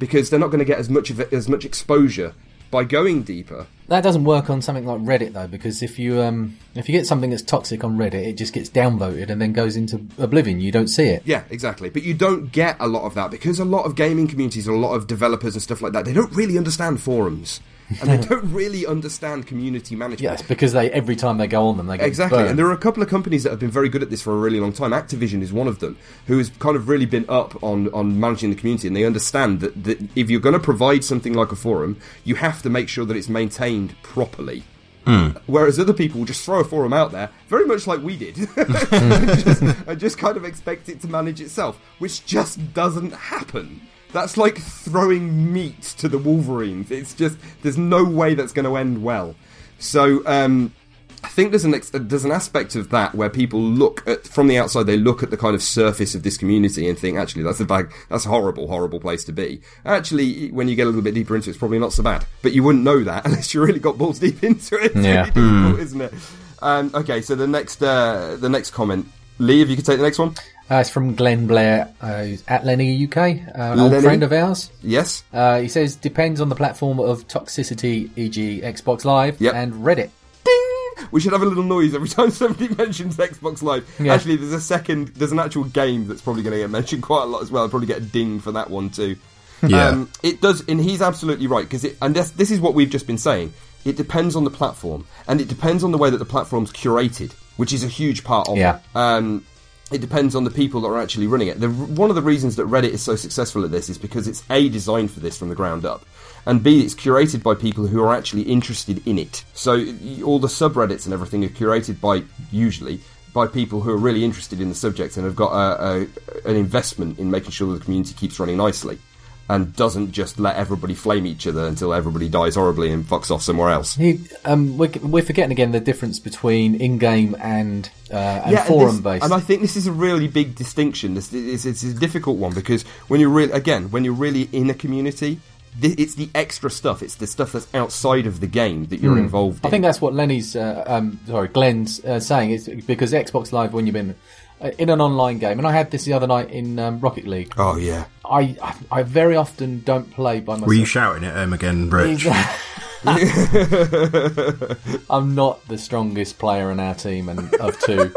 because they're not going to get as much exposure by going deeper. That doesn't work on something like Reddit though, because if you get something that's toxic on Reddit, it just gets downvoted and then goes into oblivion. You don't see it. Yeah, exactly. But you don't get a lot of that because a lot of gaming communities and a lot of developers and stuff like that, they don't really understand forums. And they don't really understand community management. Yes, because every time they go on them, they get exactly. burned. And there are a couple of companies that have been very good at this for a really long time. Activision is one of them, who has kind of really been up on managing the community, and they understand that if you're going to provide something like a forum, you have to make sure that it's maintained properly. Whereas other people will just throw a forum out there, very much like we did, and just kind of expect it to manage itself, which just doesn't happen. That's like throwing meat to the Wolverines. It's just, there's no way that's going to end well. So I think there's an aspect of that where people look at, from the outside, they look at the kind of surface of this community and think, actually, that's a horrible, horrible place to be. Actually, when you get a little bit deeper into it, it's probably not so bad. But you wouldn't know that unless you really got balls deep into it. It's really difficult, isn't it? Okay, so the next comment. Lee, if you could take the next one. It's from Glenn Blair, who's at Lenny UK, an old friend of ours. Yes. He says, depends on the platform of toxicity, e.g. Xbox Live and Reddit. Ding! We should have a little noise every time somebody mentions Xbox Live. Yeah. Actually, there's an actual game that's probably going to get mentioned quite a lot as well. I'll probably get a ding for that one too. Yeah. It does, and he's absolutely right, because this is what we've just been saying. It depends on the platform, and it depends on the way that the platform's curated, which is a huge part of it. It depends on the people that are actually running it. One of the reasons that Reddit is so successful at this is because it's A, designed for this from the ground up, and B, it's curated by people who are actually interested in it. So all the subreddits and everything are curated usually by people who are really interested in the subject and have got an investment in making sure that the community keeps running nicely and doesn't just let everybody flame each other until everybody dies horribly and fucks off somewhere else. We're forgetting again the difference between in-game and forum-based. And I think this is a really big distinction. It's a difficult one because when you're really in a community, it's the extra stuff. It's the stuff that's outside of the game that you're involved in. I think that's what Glenn's saying. Is because Xbox Live, when you've been in an online game, and I had this the other night in Rocket League. Oh yeah. I very often don't play by myself. Were you shouting at him again, Rich? I'm not the strongest player in our team, and of two.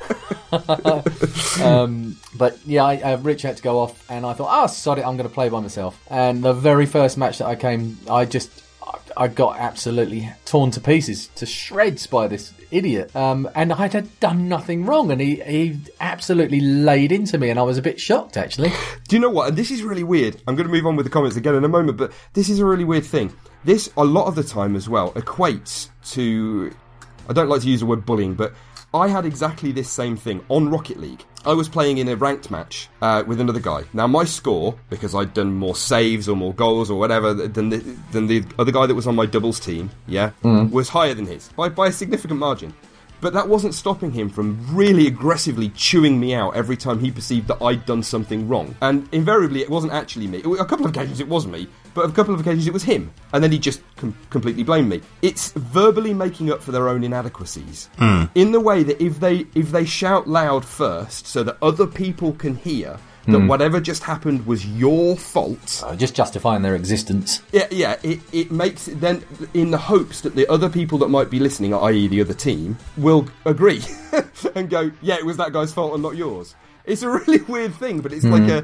But yeah, Rich had to go off, and I thought, sod it, I'm going to play by myself. And the very first match that I came, I got absolutely torn to pieces, to shreds by this idiot. And I had done nothing wrong, and he absolutely laid into me, and I was a bit shocked, actually. Do you know what? And this is really weird. I'm going to move on with the comments again in a moment, but this is a really weird thing. This, a lot of the time as well, equates to... I don't like to use the word bullying, but I had exactly this same thing on Rocket League. I was playing in a ranked match with another guy. Now, my score, because I'd done more saves or more goals or whatever than the other guy that was on my doubles team, was higher than his by a significant margin. But that wasn't stopping him from really aggressively chewing me out every time he perceived that I'd done something wrong. And invariably, it wasn't actually me. A couple of occasions it was me, but a couple of occasions it was him. And then he just completely blamed me. It's verbally making up for their own inadequacies. In the way that if they shout loud first so that other people can hear that whatever just happened was your fault. Just justifying their existence. Yeah, it makes it then, in the hopes that the other people that might be listening, i.e. the other team, will agree and go, yeah, it was that guy's fault and not yours. It's a really weird thing, but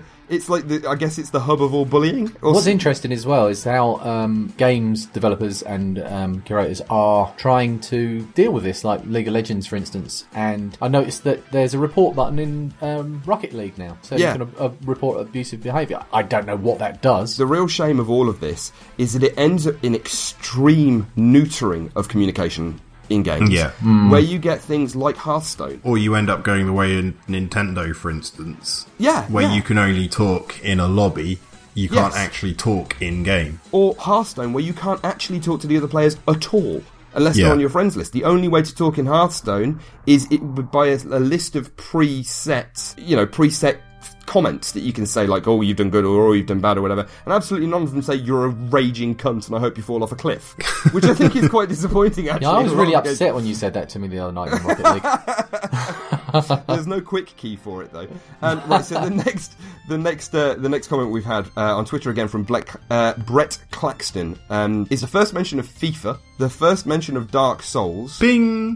I guess it's the hub of all bullying. What's interesting as well is how games developers and curators are trying to deal with this, like League of Legends, for instance. And I noticed that there's a report button in Rocket League now, so you can report abusive behaviour. I don't know what that does. The real shame of all of this is that it ends up in extreme neutering of communication in games, where you get things like Hearthstone, or you end up going the way in Nintendo, for instance, where you can only talk in a lobby, you can't actually talk in game, or Hearthstone, where you can't actually talk to the other players at all unless they're on your friends list. The only way to talk in Hearthstone is by a list of preset comments that you can say, like, oh, you've done good, or oh, you've done bad, or whatever, and absolutely none of them say you're a raging cunt and I hope you fall off a cliff, which I think is quite disappointing, actually. I was really upset when you said that to me the other night in Rocket League. There's no quick key for it though. Right, so the next comment we've had on Twitter again from Brett Claxton is the first mention of FIFA, the first mention of Dark Souls, ping,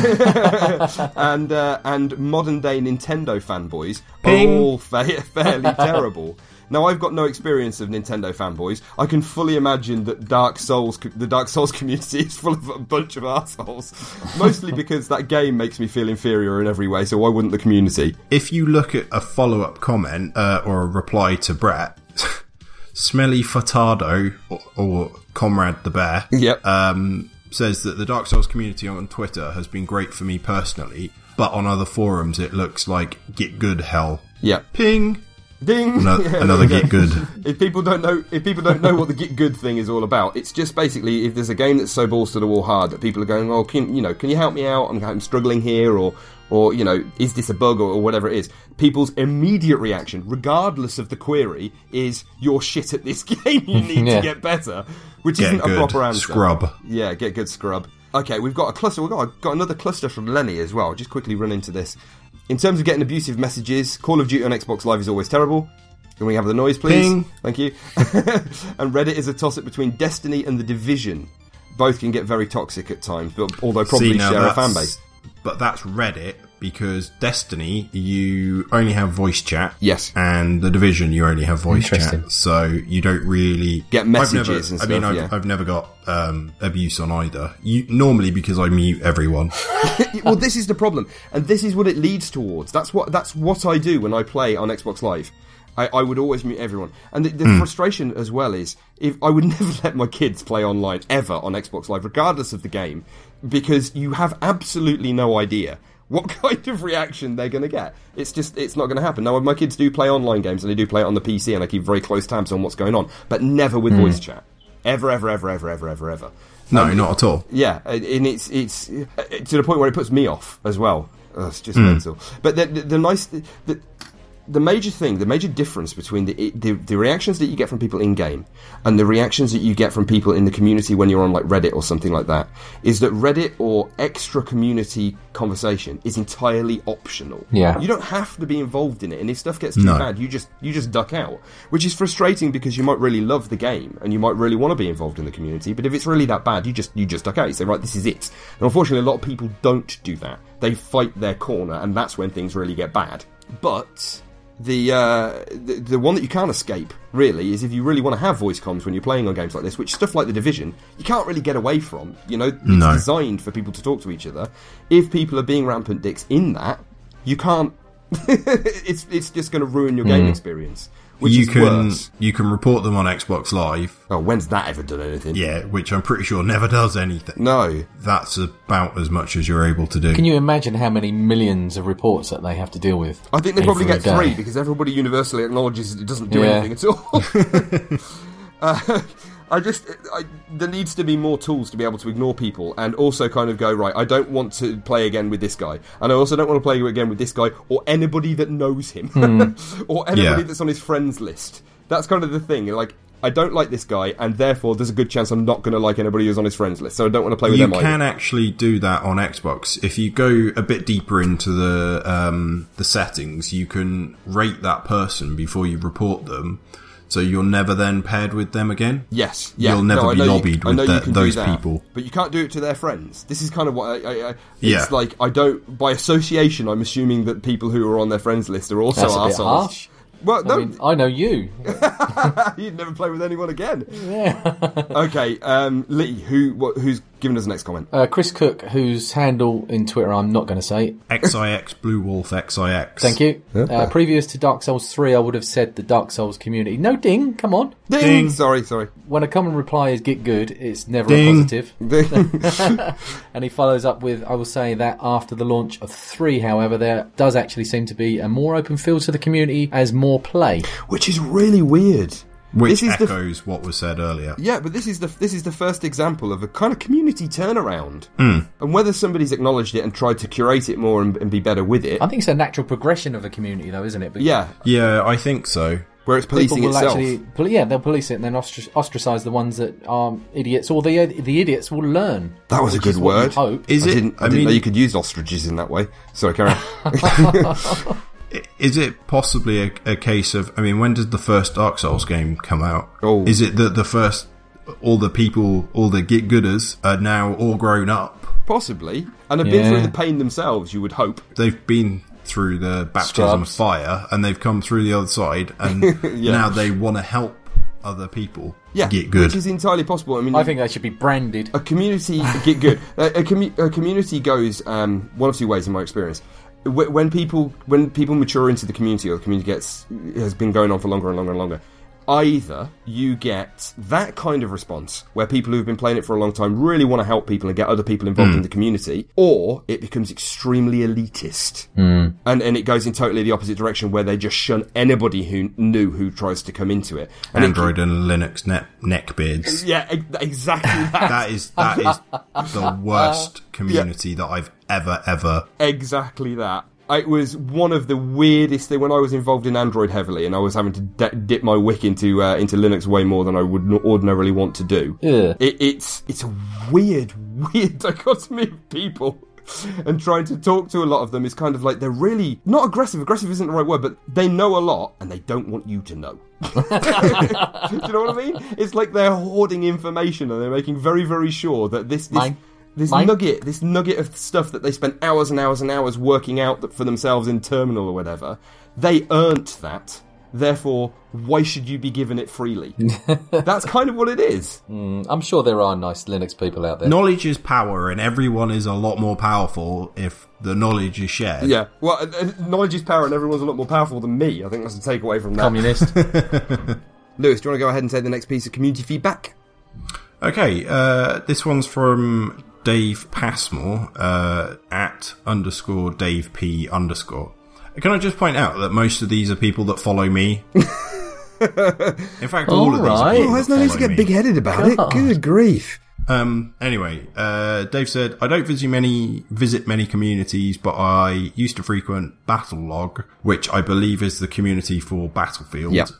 and modern day Nintendo fanboys are all fairly terrible. Now, I've got no experience of Nintendo fanboys. I can fully imagine that the Dark Souls community is full of a bunch of assholes. Mostly because that game makes me feel inferior in every way, so why wouldn't the community? If you look at a follow-up comment or a reply to Brett, Smelly Furtado, or Comrade the Bear, says that the Dark Souls community on Twitter has been great for me personally, but on other forums it looks like Get Good hell. Yeah. Ping! Ding! Another Get Good. If people don't know what the Get Good thing is all about, it's just basically if there's a game that's so balls to the wall hard that people are going, oh, can you help me out? I'm struggling here, or is this a bug or whatever it is. People's immediate reaction, regardless of the query, is you're shit at this game. You need to get better, which isn't a proper answer. Scrub. Yeah, get good, scrub. Okay, we've got a cluster. We've got another cluster from Lenny as well. I'll just quickly run into this. In terms of getting abusive messages, Call of Duty on Xbox Live is always terrible. Can we have the noise, please? Ping. Thank you. And Reddit is a toss-up between Destiny and The Division. Both can get very toxic at times, but although probably share a fan base. But that's Reddit, because Destiny, you only have voice chat. Yes. And The Division, you only have voice chat. So you don't really... get messages and stuff, I've never got abuse on either. Normally because I mute everyone. Well, this is the problem. And this is what it leads towards. That's what I do when I play on Xbox Live. I would always mute everyone. And the frustration as well is, if I would never let my kids play online ever on Xbox Live, regardless of the game, because you have absolutely no idea what kind of reaction they're going to get. It's not going to happen. Now, my kids do play online games, and they do play it on the PC, and I keep very close tabs on what's going on, but never with voice chat. Ever. No, not at all. Yeah, and it's to the point where it puts me off as well. It's just mental. But the major difference between the reactions that you get from people in game and the reactions that you get from people in the community when you're on like Reddit or something like that is that Reddit or extra community conversation is entirely optional. Yeah. You don't have to be involved in it, and if stuff gets too bad, you just duck out, which is frustrating because you might really love the game and you might really want to be involved in the community, but if it's really that bad, you just duck out. You say, right, this is it. And unfortunately, a lot of people don't do that. They fight their corner, and that's when things really get bad. But the one that you can't escape, really, is if you really want to have voice comms when you're playing on games like this, which stuff like The Division, you can't really get away from. It's designed for people to talk to each other. If people are being rampant dicks in that, you can't... it's just going to ruin your game experience. Which is worse. You can report them on Xbox Live. Oh, when's that ever done anything? Yeah, which I'm pretty sure never does anything. No. That's about as much as you're able to do. Can you imagine how many millions of reports that they have to deal with? I think they probably get 3, because everybody universally acknowledges it doesn't do anything at all. There needs to be more tools to be able to ignore people and also kind of go, right, I don't want to play again with this guy. And I also don't want to play again with this guy or anybody that knows him. Or anybody that's on his friends list. That's kind of the thing. Like, I don't like this guy, and therefore there's a good chance I'm not going to like anybody who's on his friends list, so I don't want to play with them either. You can actually do that on Xbox. If you go a bit deeper into the settings, you can rate that person before you report them. So you're never then paired with them again? Yes. Yeah. You'll never be lobbied with those people. But you can't do it to their friends. This is kind of what it's like, I don't... By association, I'm assuming that people who are on their friends list are also arseholes. That's a bit harsh. Well, no. I mean, I know you. You'd never play with anyone again. Yeah. Okay, Lee, who's giving us the next comment? Chris Cook, whose handle in Twitter I'm not going to say. XIX Blue Wolf XIX. Thank you. Previous to Dark Souls 3, I would have said the Dark Souls community. No, ding, come on. Ding. Sorry. When a common reply is get good, it's never ding. A positive. Ding. And he follows up with, I will say that after the launch of 3, however, there does actually seem to be a more open feel to the community as more play. Which is really weird. Which echoes what was said earlier. Yeah, but this is the first example of a kind of community turnaround. And whether somebody's acknowledged it and tried to curate it more and be better with it. I think it's a natural progression of a community, though, isn't it? Yeah, I think so. Where it's policing people will itself. They'll police it and then ostracise the ones that are idiots, or the idiots will learn. That was a good word. Hope. Is it? I didn't know you could use ostriches in that way. Sorry, carry on. Is it possibly a case of, I mean, when did the first Dark Souls game come out? Oh. Is it that the first, all the people, all the get-gooders are now all grown up? Possibly. And have been through the pain themselves, you would hope. They've been through the baptism of fire, and they've come through the other side, and now they want to help other people get good. Which is entirely possible. I mean, I think they should be branded. A community get good. A community goes one of two ways, in my experience. When people mature into the community, or the community has been going on for longer and longer and longer, either you get that kind of response where people who've been playing it for a long time really want to help people and get other people involved in the community, or it becomes extremely elitist. And it goes in totally the opposite direction, where they just shun anybody who tries to come into it. And Android and Linux neckbeards. Yeah, exactly that. That is the worst community that I've ever. Exactly that. It was one of the weirdest things when I was involved in Android heavily, and I was having to dip my wick into Linux way more than I would ordinarily want to do. Yeah. It's a weird dichotomy of people. And trying to talk to a lot of them is kind of like, they're really not aggressive. Aggressive isn't the right word, but they know a lot and they don't want you to know. Do you know what I mean? It's like they're hoarding information and they're making very, very sure that this nugget of stuff that they spent hours and hours and hours working out for themselves in terminal or whatever, they earned that. Therefore, why should you be given it freely? That's kind of what it is. I'm sure there are nice Linux people out there. Knowledge is power, and everyone is a lot more powerful if the knowledge is shared. Yeah, well, knowledge is power, and everyone's a lot more powerful than me. I think that's the takeaway from that. Communist. Lewis, do you want to go ahead and take the next piece of community feedback? Okay, this one's from Dave Passmore, @_Dave P_. Can I just point out that most of these are people that follow me? In fact, all of these are people there's no need to get big-headed about it. Good grief. Anyway, Dave said, I don't visit many communities, but I used to frequent Battlelog, which I believe is the community for Battlefield. Yep.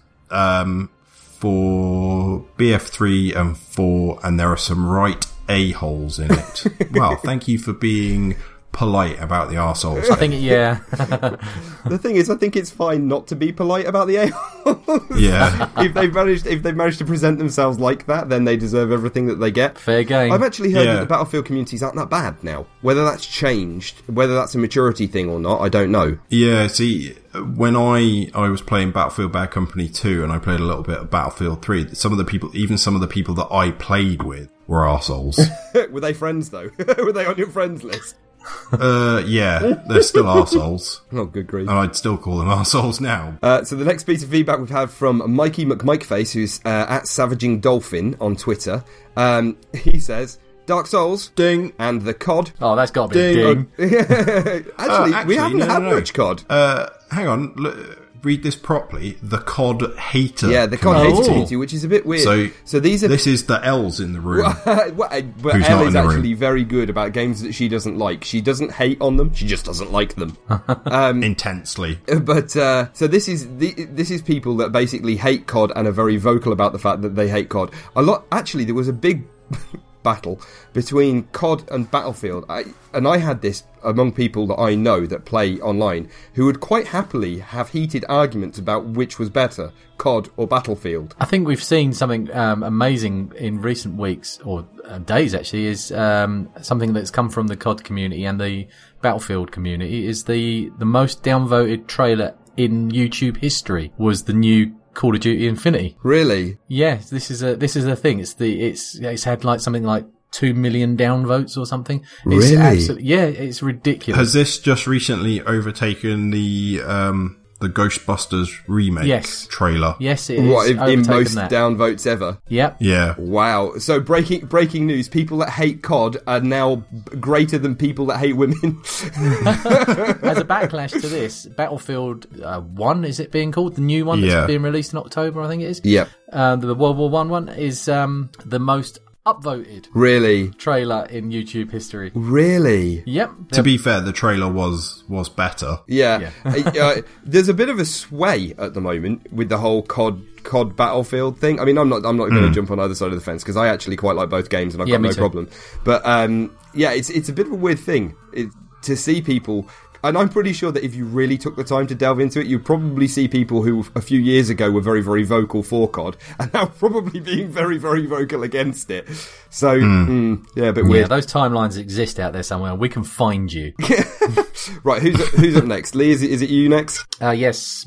For BF3 and 4, and there are some right a-holes in it. Well, thank you for being polite about the arseholes. I think, yeah. The thing is, I think it's fine not to be polite about the a-holes. Yeah. If they've managed to present themselves like that, then they deserve everything that they get. Fair game. I've actually heard that the Battlefield communities aren't that bad now. Whether that's changed, whether that's a maturity thing or not, I don't know. Yeah, see, when I was playing Battlefield Bad Company 2 and I played a little bit of Battlefield 3, some of the people that I played with were arseholes. Were they friends, though? Were they on your friends list? Yeah, they're still arseholes. Oh, good grief. And I'd still call them arseholes now. So the next piece of feedback we've had from Mikey McMikeface, who's @Savaging Dolphin on Twitter. He says, Dark Souls, ding, and the COD. Oh, that's got to be ding. Actually, we haven't had much COD. Hang on, read this properly. The COD hater. Yeah, the COD hater community, which is a bit weird. So this is the L's in the room. But Elle is actually very good about games that she doesn't like. She doesn't hate on them. She just doesn't like them intensely. But so this is people that basically hate COD and are very vocal about the fact that they hate COD. Actually, there was a big battle between COD and Battlefield. I had this among people that I know that play online, who would quite happily have heated arguments about which was better, COD or Battlefield. I think we've seen something amazing in recent weeks, or days actually, is something that's come from the COD community and the Battlefield community, is the most downvoted trailer in YouTube history was the new Call of Duty Infinity. Really? Yes, this is a thing. It's had like something like 2 million downvotes or something. Really? It's ridiculous. Has this just recently overtaken the Ghostbusters remake trailer? Yes, it is. What, in most downvotes ever? Yep. Yeah. Wow. So breaking news, people that hate COD are now greater than people that hate women. As a backlash to this, Battlefield 1, is it being called? The new one that's being released in October, I think it is. Yep. The World War I one is the most upvoted Really? trailer in YouTube history. Really? Yep. To be fair, the trailer was better. Yeah. There's a bit of a sway at the moment with the whole COD Battlefield thing. I mean, I'm not going to jump on either side of the fence because I actually quite like both games and I've got no problem. But it's a bit of a weird thing to see people. And I'm pretty sure that if you really took the time to delve into it, you'd probably see people who a few years ago were very, very vocal for COD and now probably being very, very vocal against it. So, a bit weird. Yeah, those timelines exist out there somewhere. We can find you. Right, who's up next? Lee, is it you next? Yes,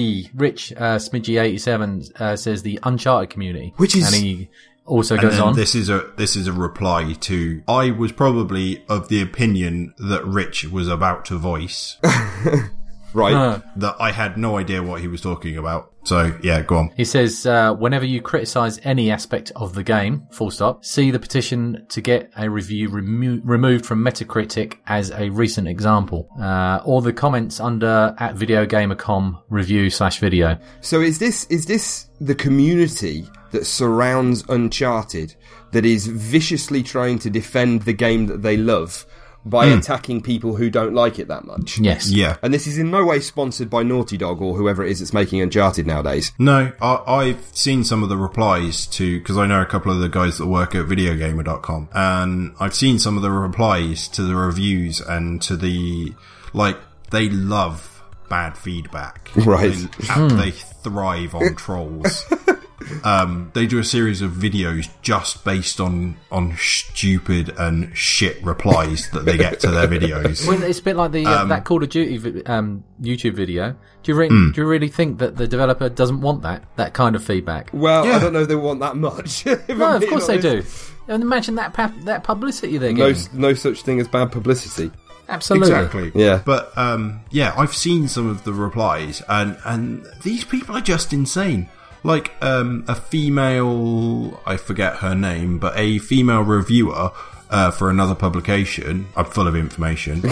Smidgy87 says the Uncharted community. Which is... And he also goes on. This is a reply to. I was probably of the opinion that Rich was about to voice. Right. That I had no idea what he was talking about. So, yeah, go on. He says, whenever you criticise any aspect of the game, full stop, see the petition to get a review removed from Metacritic as a recent example. Or the comments under at VideoGamerCom review/video. So is this the community that surrounds Uncharted that is viciously trying to defend the game that they love by attacking people who don't like it that much? Yes. Yeah. And this is in no way sponsored by Naughty Dog or whoever it is that's making Uncharted nowadays. No, I've seen some of the replies to, because I know a couple of the guys that work at VideoGamer.com, and I've seen some of the replies to the reviews and to the, they love bad feedback. Right. They thrive on trolls. They do a series of videos just based on stupid and shit replies that they get to their videos. Well, it's a bit like the that Call of Duty YouTube video. Do you really think that the developer doesn't want that kind of feedback? Well, yeah. I don't know if they want that much. No, of course they do. And imagine that publicity they're getting. No such thing as bad publicity. Absolutely. Exactly. Yeah. But I've seen some of the replies, and these people are just insane. Like a female, I forget her name, but a female reviewer for another publication, I'm full of information,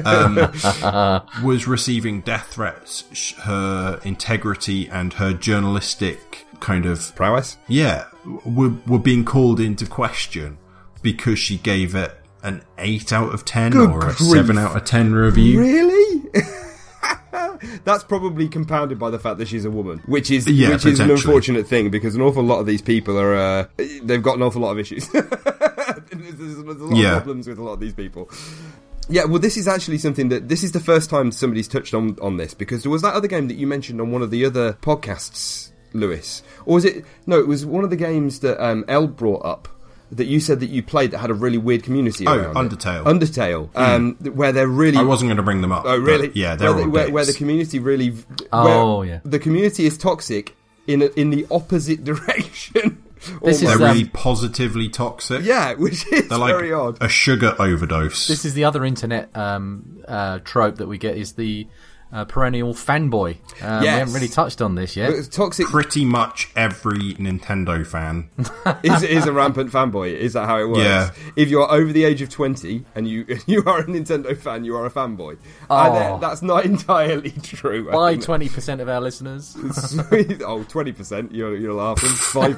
was receiving death threats. Her integrity and her journalistic kind of prowess, were being called into question because she gave it an 8 out of 10 or a 7 out of 10 review. Really? That's probably compounded by the fact that she's a woman, which is an unfortunate thing because an awful lot of these people are they've got an awful lot of issues. There's a lot of problems with a lot of these people. Yeah, well, this is actually something this is the first time somebody's touched on this, because there was that other game that you mentioned on one of the other podcasts, Lewis, or was it? No, it was one of the games that El brought up, that you said that you played that had a really weird community around Undertale. Undertale, where they're really... I wasn't going to bring them up. Oh, really? Yeah, they're where the community really... The community is toxic in the opposite direction. They're really positively toxic. Yeah, which is very odd. A sugar overdose. This is the other internet trope that we get, is the... perennial fanboy. We haven't really touched on this yet. It's toxic. Pretty much every Nintendo fan is a rampant fanboy. Is that how it works? Yeah. If you're over the age of 20 and you are a Nintendo fan, you are a fanboy. That's not entirely true. By 20% of our listeners. 20%. You're laughing.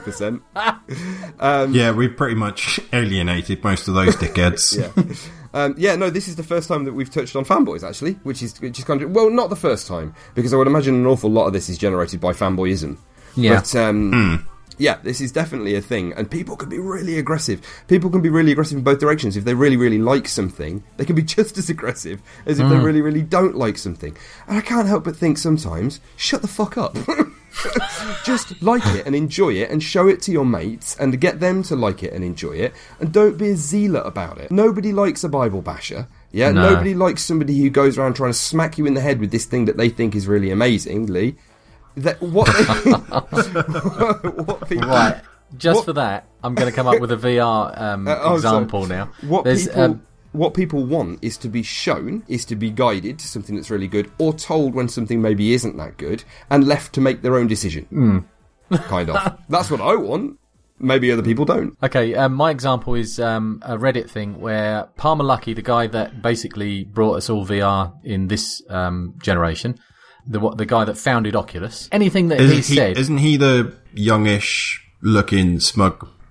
5%. Yeah, we've pretty much alienated most of those dickheads. This is the first time that we've touched on fanboys, actually, which is kind of, well, not the first time, because I would imagine an awful lot of this is generated by fanboyism. Yeah. But, this is definitely a thing, and people can be really aggressive. People can be really aggressive in both directions. If they really, really like something, they can be just as aggressive as if they really, really don't like something. And I can't help but think sometimes, shut the fuck up. Just like it and enjoy it and show it to your mates and get them to like it and enjoy it, and don't be a zealot about it. Nobody likes a Bible basher. Yeah, no. Nobody likes somebody who goes around trying to smack you in the head with this thing that they think is really amazing, Lee. What people... Right, for that, I'm going to come up with a VR example now. What people want is to be shown, is to be guided to something that's really good, or told when something maybe isn't that good, and left to make their own decision. Kind of. That's what I want. Maybe other people don't. Okay, my example is a Reddit thing where Palmer Luckey, the guy that basically brought us all VR in this generation, the guy that founded Oculus, anything that he said... Isn't he the youngish looking smug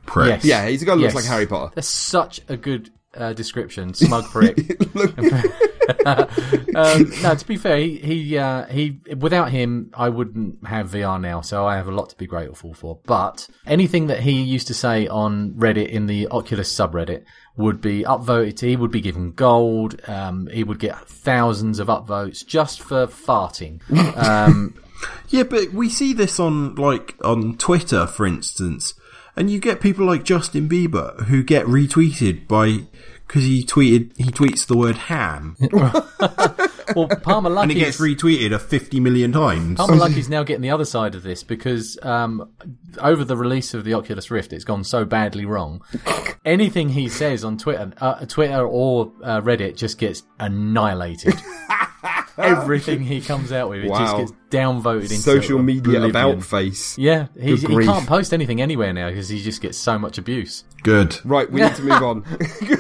prick. Yes. Yeah, he's a guy who looks Yes. like Harry Potter. That's such a good description. Smug prick. No, to be fair, he without him, I wouldn't have VR now, so I have a lot to be grateful for. But anything that he used to say on Reddit in the Oculus subreddit would be upvoted. He would be given gold. He would get thousands of upvotes just for farting. Yeah, but we see this on Twitter, for instance, and you get people like Justin Bieber who get retweeted because he tweets the word ham. Well, Palmer Luckey's... And it gets retweeted 50 million times. Palmer Luckey's now getting the other side of this because over the release of the Oculus Rift, it's gone so badly wrong. Anything he says on Twitter or Reddit just gets annihilated. Everything he comes out with, it just gets downvoted into social media oblivion. about face. Yeah, he grief. can't post anything anywhere now because he just gets so much abuse. Good. Right, we need to move on.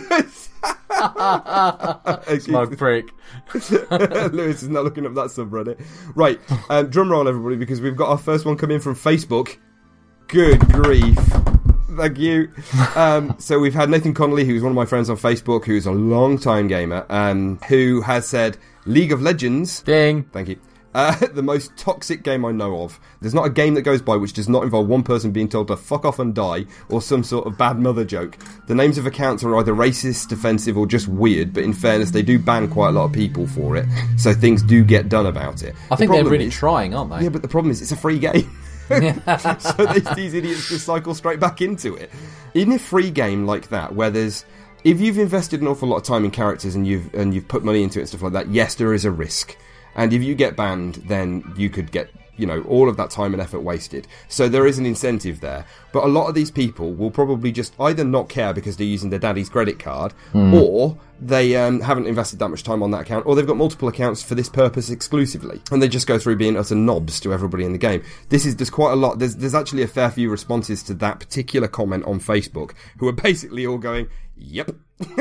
Smug prick. Lewis is not looking up that subreddit. Right, drum roll everybody, because we've got our first one coming from Facebook. Good grief. Thank you. So we've had Nathan Connolly, who's one of my friends on Facebook, who's a long-time gamer, who has said, League of Legends... Ding. Thank you. The most toxic game I know of. There's not a game that goes by which does not involve one person being told to fuck off and die, or some sort of bad mother joke. The names of accounts are either racist, offensive, or just weird, but in fairness, they do ban quite a lot of people for it, so things do get done about it. I think they're really trying, aren't they? Yeah, but the problem is, it's a free game. So these idiots just cycle straight back into it. In a free game like that, where there's... If you've invested an awful lot of time in characters and you've put money into it and stuff like that, yes, there is a risk. And if you get banned, then you could get, all of that time and effort wasted. So there is an incentive there. But a lot of these people will probably just either not care because they're using their daddy's credit card, or they haven't invested that much time on that account, or they've got multiple accounts for this purpose exclusively. And they just go through being utter knobs to everybody in the game. There's quite a lot. There's actually a fair few responses to that particular comment on Facebook, who are basically all going, yep.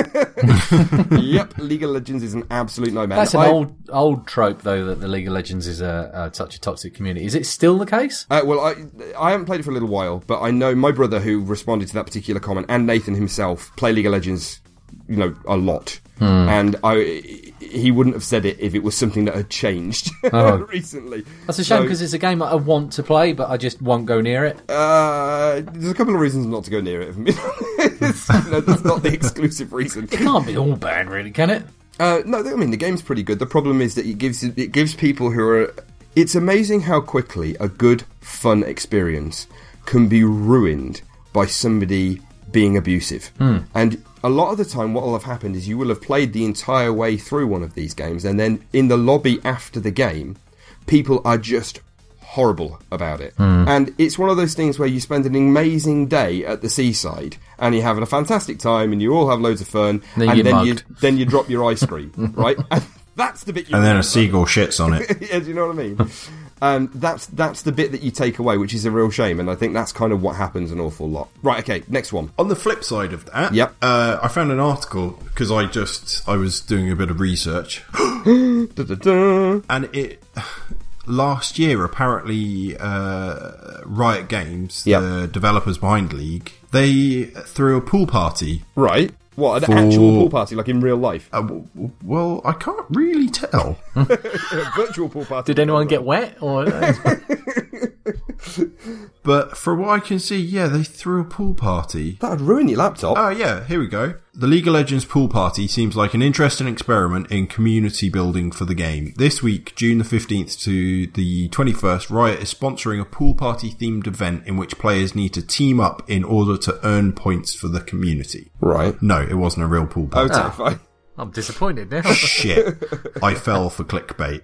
Yep, League of Legends is an absolute no-man. That's an old trope, though, that the League of Legends is such a toxic community. Is it still the case? Well, I haven't played it for a little while, but I know my brother, who responded to that particular comment, and Nathan himself, play League of Legends, a lot. And he wouldn't have said it if it was something that had changed recently. That's a shame, because it's a game that I want to play, but I just won't go near it. There's a couple of reasons not to go near it. That's not the exclusive reason. It can't be all bad, really, can it? No, I mean, the game's pretty good. The problem is that it gives people who are... It's amazing how quickly a good, fun experience can be ruined by somebody being abusive. And a lot of the time what will have happened is you will have played the entire way through one of these games, and then in the lobby after the game, people are just horrible about it. And it's one of those things where you spend an amazing day at the seaside and you're having a fantastic time and you all have loads of fun, and then you drop your ice cream, right? And that's the bit you... And then a seagull shits on it. Yeah, do you know what I mean? That's the bit that you take away, which is a real shame, and I think that's kind of what happens an awful lot. Right, okay, next one. On the flip side of that, yep. I found an article, because I was doing a bit of research, and it... Last year, apparently, Riot Games, the developers behind League, they threw a pool party. Right. What, an actual pool party, like in real life? Well, I can't really tell. Virtual pool party. Did anyone get wet? Or... But from what I can see, yeah, they threw a pool party. That would ruin your laptop. Oh, yeah, here we go. The League of Legends pool party seems like an interesting experiment in community building for the game. This week, June the 15th to the 21st, Riot is sponsoring a pool party themed event in which players need to team up in order to earn points for the community. Right. No, it wasn't a real pool party. Okay, fine. I'm disappointed now. Shit. I fell for clickbait.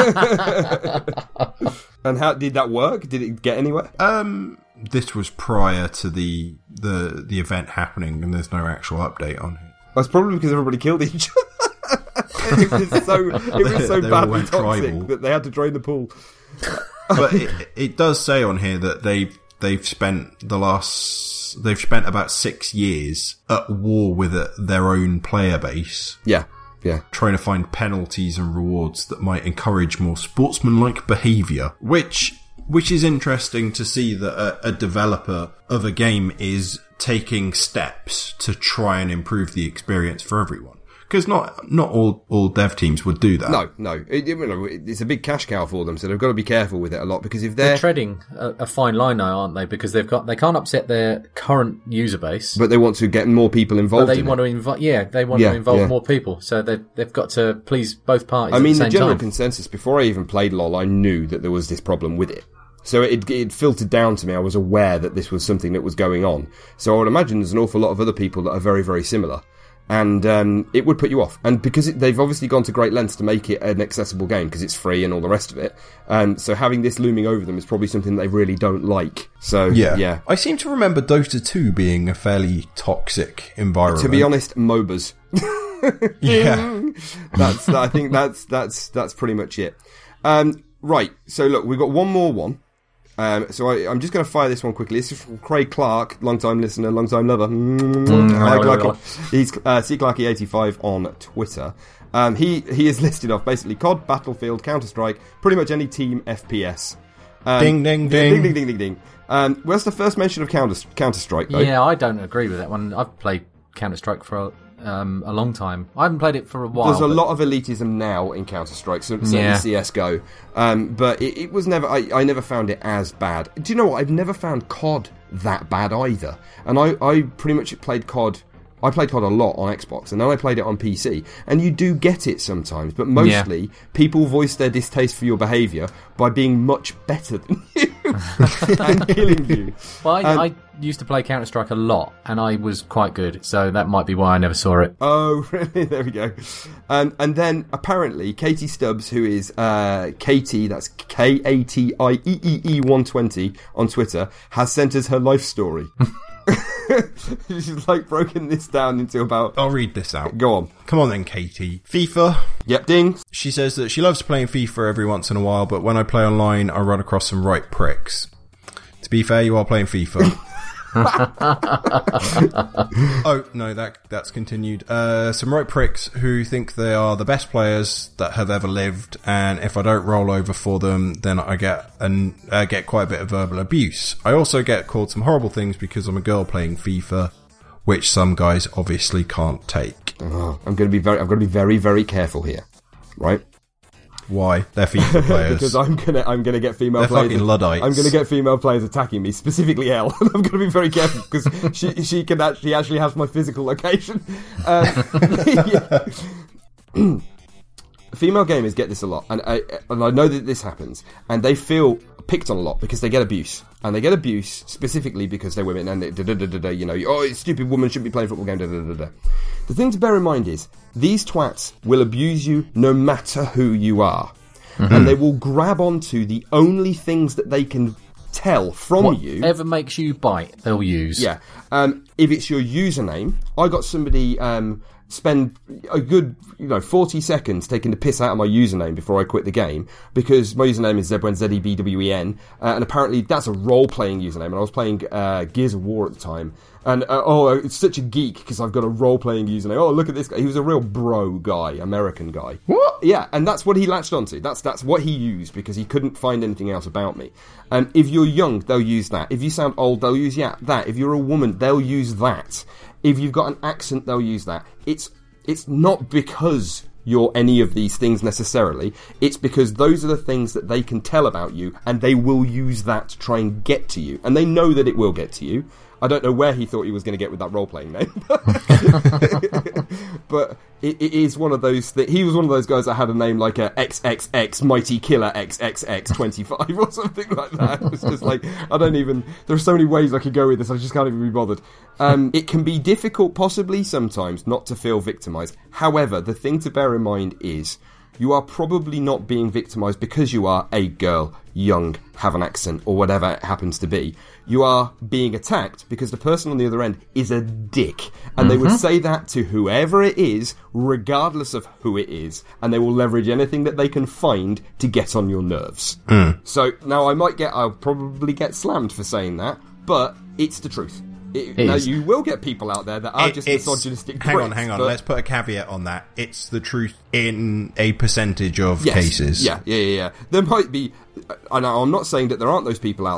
And how did that work? Did it get anywhere? This was prior to the event happening, and there's no actual update on it. That's probably because everybody killed each other. It was so badly toxic tribal that they had to drain the pool. But it does say on here that they've spent about 6 years at war with their own player base. Yeah. Trying to find penalties and rewards that might encourage more sportsmanlike behaviour. Which is interesting to see that a developer of a game is taking steps to try and improve the experience for everyone. Because not all dev teams would do that. No. It's a big cash cow for them, so they've got to be careful with it a lot. Because if they're treading a fine line now, aren't they? Because they can't upset their current user base, but they want to get more people involved. But they want to involve more people. So they've got to please both parties. I mean, the general time. consensus before I even played LoL, I knew that there was this problem with it. So it filtered down to me. I was aware that this was something that was going on. So I would imagine there's an awful lot of other people that are very, very similar. And it would put you off. And because they've obviously gone to great lengths to make it an accessible game, because it's free and all the rest of it. So having this looming over them is probably something they really don't like. So, yeah. I seem to remember Dota 2 being a fairly toxic environment. To be honest, MOBAs. Yeah. I think that's pretty much it. Right, so look, we've got one more one. So I'm just going to fire this one quickly. This is from Craig Clark, long-time listener, long-time lover. He's CClarky85 on Twitter. He is listed off basically COD, Battlefield, Counter-Strike, pretty much any team FPS. Ding, ding, ding. Ding, ding, ding, ding. Where's the first mention of Counter-Strike, though? Yeah, I don't agree with that one. I've played Counter-Strike for a long time. I haven't played it for a while. There's a lot of elitism now in Counter-Strike, certainly CSGO. But it was never... I never found it as bad. Do you know what? I've never found COD that bad either. And I pretty much played COD... I played COD a lot on Xbox, and then I played it on PC. And you do get it sometimes, but mostly people voice their distaste for your behaviour by being much better than you and killing you. Well, I used to play Counter-Strike a lot, and I was quite good, so that might be why I never saw it. Oh, really? There we go. And then, apparently, Katie Stubbs, who is Katie, that's KATIEEE120 on Twitter, has sent us her life story. She's broken this down into about... I'll read this out. Go on. Come on then, Katie. FIFA. Yep, ding. She says that she loves playing FIFA every once in a while, but when I play online, I run across some right pricks. To be fair, you are playing FIFA. Oh, no, that's continued. Some right pricks who think they are the best players that have ever lived, and if I don't roll over for them, then I get quite a bit of verbal abuse. I also get called some horrible things because I'm a girl playing FIFA, which some guys obviously can't take. Oh, I've got to be very, very careful here, right? Why? They're FIFA players. Because I'm gonna get female players. They're fucking Luddites. I'm gonna get female players attacking me, specifically Elle. I'm gonna be very careful because she actually has my physical location. Female gamers get this a lot, and I know that this happens, and they feel picked on a lot because they get abuse, and they get abuse specifically because they're women, and stupid woman shouldn't be playing football game. The thing to bear in mind is these twats will abuse you no matter who you are, and they will grab onto the only things that they can tell from you. Whatever makes you bite, they'll use. Yeah. If it's your username, I got somebody spend a good 40 seconds taking the piss out of my username before I quit the game, because my username is Zebwen, ZEBWEN, and apparently that's a role-playing username, and I was playing Gears of War at the time, and it's such a geek because I've got a role-playing username. Oh, look at this guy. He was a real bro guy, American guy. What? Yeah, and that's what he latched onto. That's what he used because he couldn't find anything else about me. And if you're young, they'll use that. If you sound old, they'll use that. If you're a woman, they'll use that. If you've got an accent, they'll use that. It's not because you're any of these things necessarily. It's because those are the things that they can tell about you, and they will use that to try and get to you. And they know that it will get to you. I don't know where he thought he was going to get with that role-playing name. But it is one of those... He was one of those guys that had a name like a XXX Mighty Killer XXX25 or something like that. It's just I don't even... There are so many ways I could go with this, I just can't even be bothered. It can be difficult, possibly sometimes, not to feel victimised. However, the thing to bear in mind is... You are probably not being victimised because you are a girl, young, have an accent, or whatever it happens to be. You are being attacked because the person on the other end is a dick. And they would say that to whoever it is, regardless of who it is. And they will leverage anything that they can find to get on your nerves. So, now I'll probably get slammed for saying that, but it's the truth. Now, you will get people out there that are just misogynistic pricks. Hang on. Let's put a caveat on that. It's the truth in a percentage of cases. Yeah. There might be... I'm not saying that there aren't those people out there.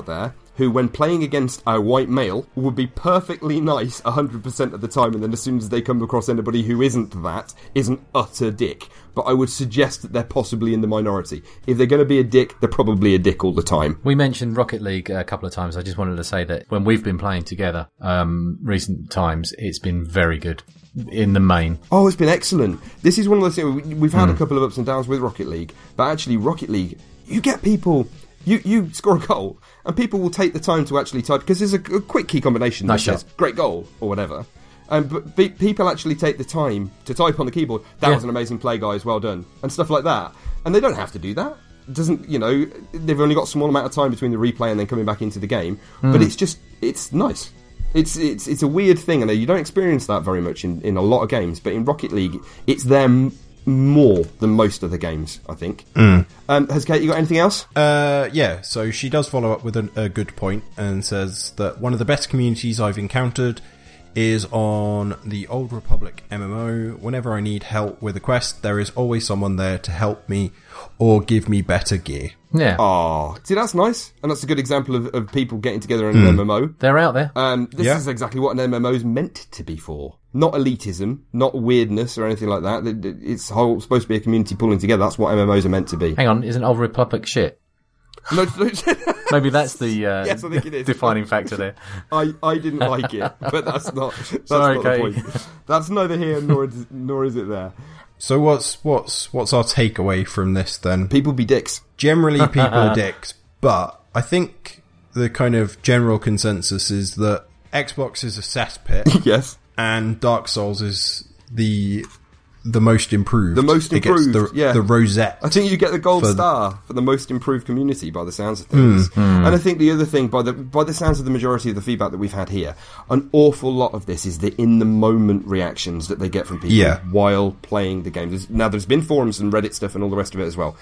who, when playing against a white male, would be perfectly nice 100% of the time, and then as soon as they come across anybody who isn't that, is an utter dick. But I would suggest that they're possibly in the minority. If they're going to be a dick, they're probably a dick all the time. We mentioned Rocket League a couple of times. I just wanted to say that when we've been playing together, recent times, it's been very good. In the main. Oh, it's been excellent. This is one of those things, we've had a couple of ups and downs with Rocket League, but actually Rocket League, you get people, you score a goal, and people will take the time to actually type, because there's a quick key combination that says, great goal, or whatever. But people actually take the time to type on the keyboard, that was an amazing play, guys, well done, and stuff like that. And they don't have to do that. It doesn't, they've only got a small amount of time between the replay and then coming back into the game, but it's nice. It's a weird thing, and you don't experience that very much in a lot of games, but in Rocket League, it's there more than most of the games, I think. Has Kate, you got anything else? Yeah, so she does follow up with a good point and says that one of the best communities I've encountered is on the Old Republic MMO. Whenever I need help with a quest, there is always someone there to help me or give me better gear. Yeah. Oh, see, that's nice. And that's a good example of people getting together in an MMO. They're out there. This is exactly what an MMO is meant to be for. Not elitism, not weirdness or anything like that. It's supposed to be a community pulling together. That's what MMOs are meant to be. Hang on, isn't Old Republic shit? No, maybe that's the yes, I think it is. defining factor there. I didn't like it, but that's not Sorry, not the point. That's neither here nor is it there. So what's our takeaway from this then? People be dicks. Generally, people are dicks, but I think the kind of general consensus is that Xbox is a cesspit. Yes. And Dark Souls is the most improved. The most improved, it gets the rosette. I think you get the gold star for the most improved community by the sounds of things. And I think the other thing, by the sounds of the majority of the feedback that we've had here, an awful lot of this is the in-the-moment reactions that they get from people while playing the game. There's been forums and Reddit stuff and all the rest of it as well.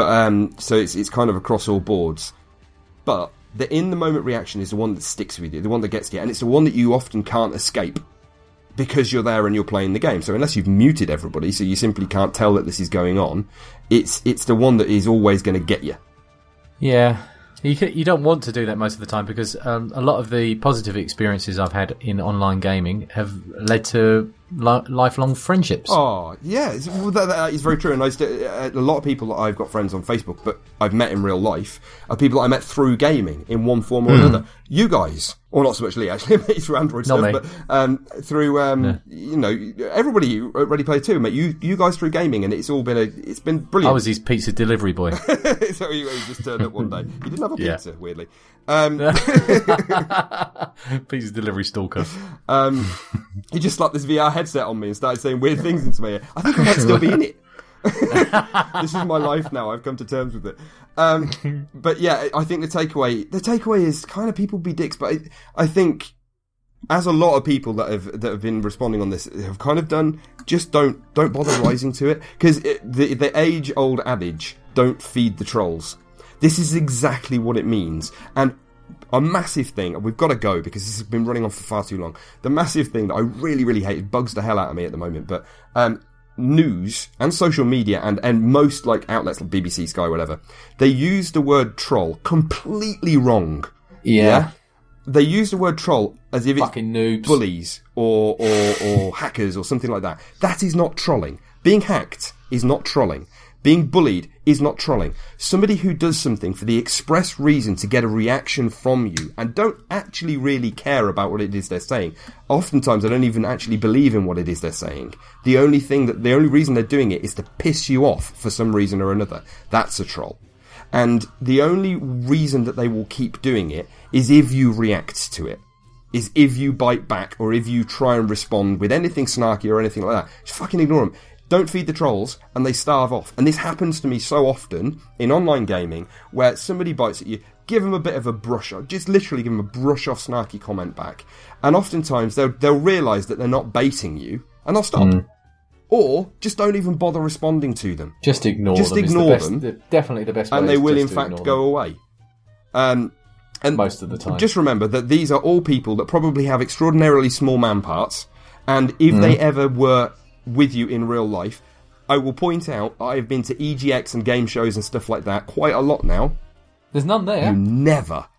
But so it's kind of across all boards. But the in-the-moment reaction is the one that sticks with you, the one that gets you, and it's the one that you often can't escape. Because you're there and you're playing the game. So unless you've muted everybody, so you simply can't tell that this is going on, it's the one that is always going to get you. Yeah. You don't want to do that most of the time because a lot of the positive experiences I've had in online gaming have led to lifelong friendships. Oh, yeah. That is very true. And a lot of people that I've got friends on Facebook, but I've met in real life, are people that I met through gaming in one form or another. You guys, or not so much Lee, actually, I met you through Android not stuff, me. but through, everybody at Ready Player 2, met you guys through gaming, and it's been brilliant. I was his pizza delivery boy. So he just turned up one day. He didn't have a pizza, weirdly. Pizza delivery stalker. He just slapped this VR headset on me and started saying weird things into me. I think I might still be in it. This is my life now. I've come to terms with it. But yeah, I think the takeaway is kind of people be dicks. But I think, as a lot of people that have been responding on this have kind of done, just don't bother rising to it, because the age old adage, don't feed the trolls. This is exactly what it means. And a massive thing, we've got to go because this has been running on for far too long. The massive thing that I really, really hate, it bugs the hell out of me at the moment, but news and social media and most like outlets like BBC, Sky, whatever, they use the word troll completely wrong. Yeah. They use the word troll as if fucking it's noobs, bullies or hackers or something like that. That is not trolling. Being hacked is not trolling. Being bullied is not trolling. Somebody who does something for the express reason to get a reaction from you and don't actually really care about what it is they're saying. Oftentimes, they don't even actually believe in what it is they're saying. The only reason they're doing it is to piss you off for some reason or another. That's a troll. And the only reason that they will keep doing it is if you react to it. Is if you bite back or if you try and respond with anything snarky or anything like that. Just fucking ignore them. Don't feed the trolls, and they starve off. And this happens to me so often in online gaming, where somebody bites at you, give them a bit of a brush off, just literally give them a brush off snarky comment back. And oftentimes they'll realise that they're not baiting you, and they'll stop. Or just don't even bother responding to them. Just ignore them. Just ignore them. Definitely the best way. And they will in fact go away. And most of the time. Just remember that these are all people that probably have extraordinarily small man parts, and if they ever were with you in real life, I will point out I've been to EGX and game shows and stuff like that quite a lot now. There's none there. You never,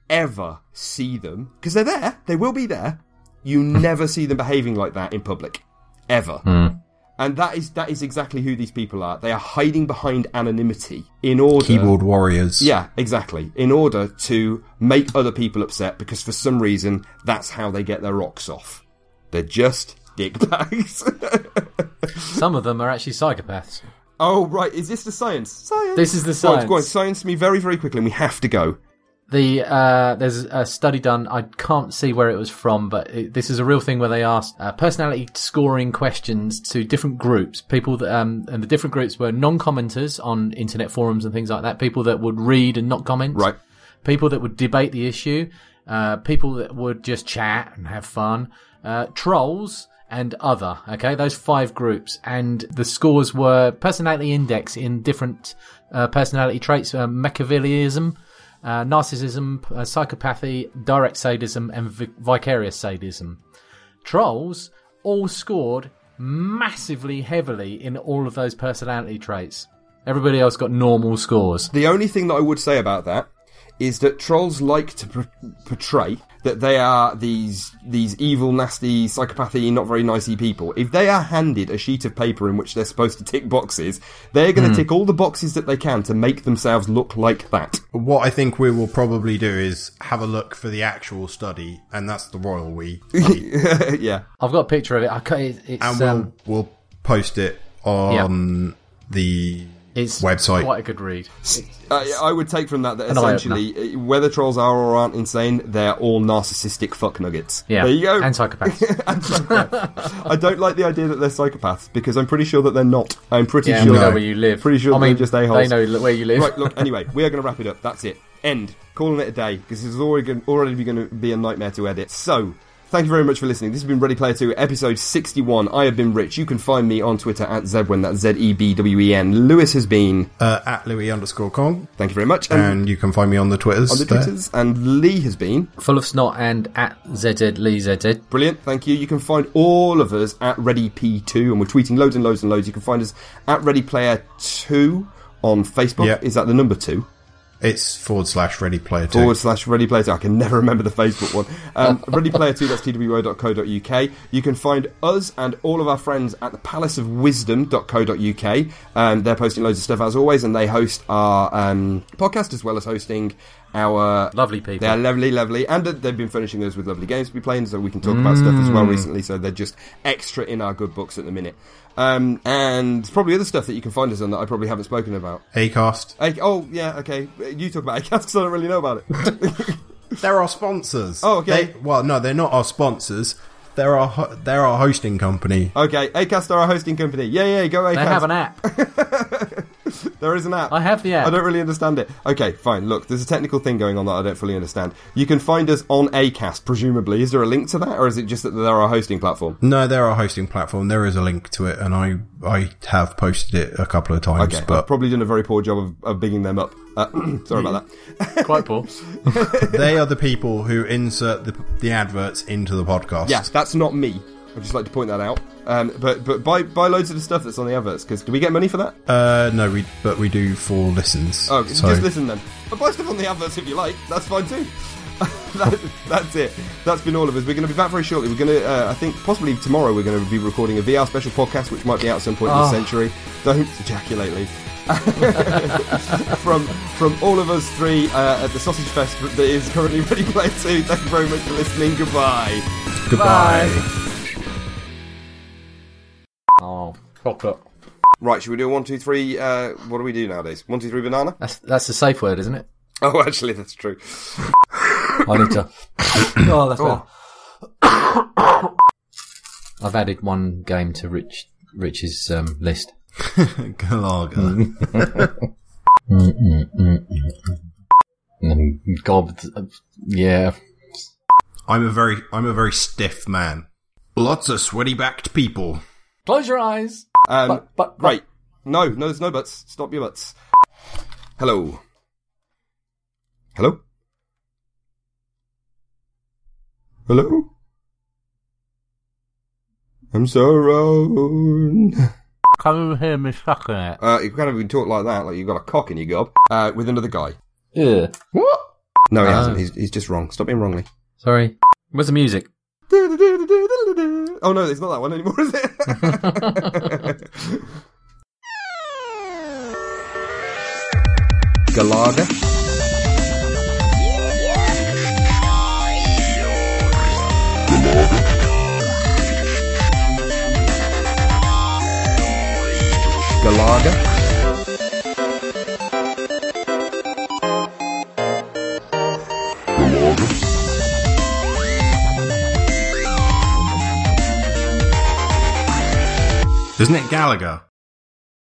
ever see them, because they're there, they will be there, you never see them behaving like that in public. Ever. And that is exactly who these people are. They are hiding behind anonymity in order... Keyboard warriors. Yeah, exactly. In order to make other people upset, because for some reason, that's how they get their rocks off. They're just dickbags. Some of them are actually psychopaths. Oh, right. Is this the science? Science. This is the science. Go on. Science me very, very quickly, and we have to go. There's a study done. I can't see where it was from, but this is a real thing where they asked personality scoring questions to different groups. People that and the different groups were non-commenters on internet forums and things like that. People that would read and not comment. Right. People that would debate the issue. People that would just chat and have fun. Trolls and other. Okay, those 5 groups, and the scores were personality index in different personality traits: Machiavellism, narcissism, psychopathy, direct sadism, and vicarious sadism. Trolls all scored massively heavily in all of those personality traits. Everybody else got normal scores. The only thing that I would say about that is that trolls like to portray that they are these evil, nasty, psychopathy, not very nicey people. If they are handed a sheet of paper in which they're supposed to tick boxes, they're going to tick all the boxes that they can to make themselves look like that. What I think we will probably do is have a look for the actual study, and that's the royal we. Yeah. I've got a picture of it. It's, and we'll post it on the website. Quite a good read. I would take from that essentially, whether trolls are or aren't insane, they're all narcissistic fuck nuggets. Yeah, there you go. And psychopaths. I don't like the idea that they're psychopaths, because I'm pretty sure that they're not. I'm pretty sure. We know where you live. Pretty sure they're just a-holes. They know where you live. Right, look, anyway, we are going to wrap it up. That's it. End. Calling it a day, because this is already going to be a nightmare to edit. So, thank you very much for listening. This has been Ready Player 2, episode 61. I have been Rich. You can find me on Twitter at Zebwen, that's ZEBWEN. Lewis has been... at Louis_Kong. Thank you very much. And you can find me on the Twitters. On the Twitters. And Lee has been... Full of Snot and at ZZLeeZZ. Brilliant, thank you. You can find all of us at ReadyP2, and we're tweeting loads and loads and loads. You can find us at Ready Player 2 on Facebook. Yep. Is that the number 2? It's /Ready Player 2. /Ready Player 2. I can never remember the Facebook one. Ready Player 2, that's two.co.uk. You can find us and all of our friends at the palaceofwisdom.co.uk. They're posting loads of stuff as always, and they host our podcast as well as hosting our... Lovely people. They're lovely. And they've been furnishing us with lovely games to be playing, so we can talk about stuff as well recently, so they're just extra in our good books at the minute. And probably other stuff that you can find us on that I probably haven't spoken about. Acast. Oh, yeah, okay. You talk about Acast because I don't really know about it. They're our sponsors. Oh, okay. No, they're not our sponsors. They're our hosting company. Okay, Acast are our hosting company. Yeah, go Acast. They have an app. There is an app. I have the app. I don't really understand it. Okay, fine. Look, there's a technical thing going on that I don't fully understand. You can find us on Acast, presumably. Is there a link to that, or is it just that they're our hosting platform? No, they're our hosting platform. There is a link to it, and I have posted it a couple of times. Okay, but I've probably done a very poor job of bigging them up. Sorry about that. Quite poor. They are the people who insert the adverts into the podcast. Yeah, that's not me. I'd just like to point that out. But buy loads of the stuff that's on the adverts, because do we get money for that? No, we do for listens. Oh, so just listen then. But buy stuff on the adverts if you like. That's fine too. That's it. That's been all of us. We're going to be back very shortly. We're going to, I think, possibly tomorrow, we're going to be recording a VR special podcast, which might be out at some point in the century. Don't ejaculate, Lee. from all of us three at the Sausage Fest that is currently Ready Player 2. Thank you very much for listening. Goodbye. Goodbye. Oh, chocolate. Right, should we do 1, 2, 3? What do we do nowadays? 1, 2, 3 banana? That's the safe word, isn't it? Oh, actually, that's true. I need to. Oh, that's better. I've added one game to Rich's list. Galaga. God, yeah. I'm a very stiff man. Lots of sweaty-backed people. Close your eyes. Right. No, there's no buts. Stop your butts. Hello. Hello? Hello? I'm so wrong. Can you hear me sucking it? You can't even talk like that, like you've got a cock in your gob, with another guy. Yeah. What? No, he hasn't. He's just wrong. Stop being wrongly. Sorry. Where's the music? Oh no, it's not that one anymore, is it? Galaga. Galaga. Isn't it Gallagher?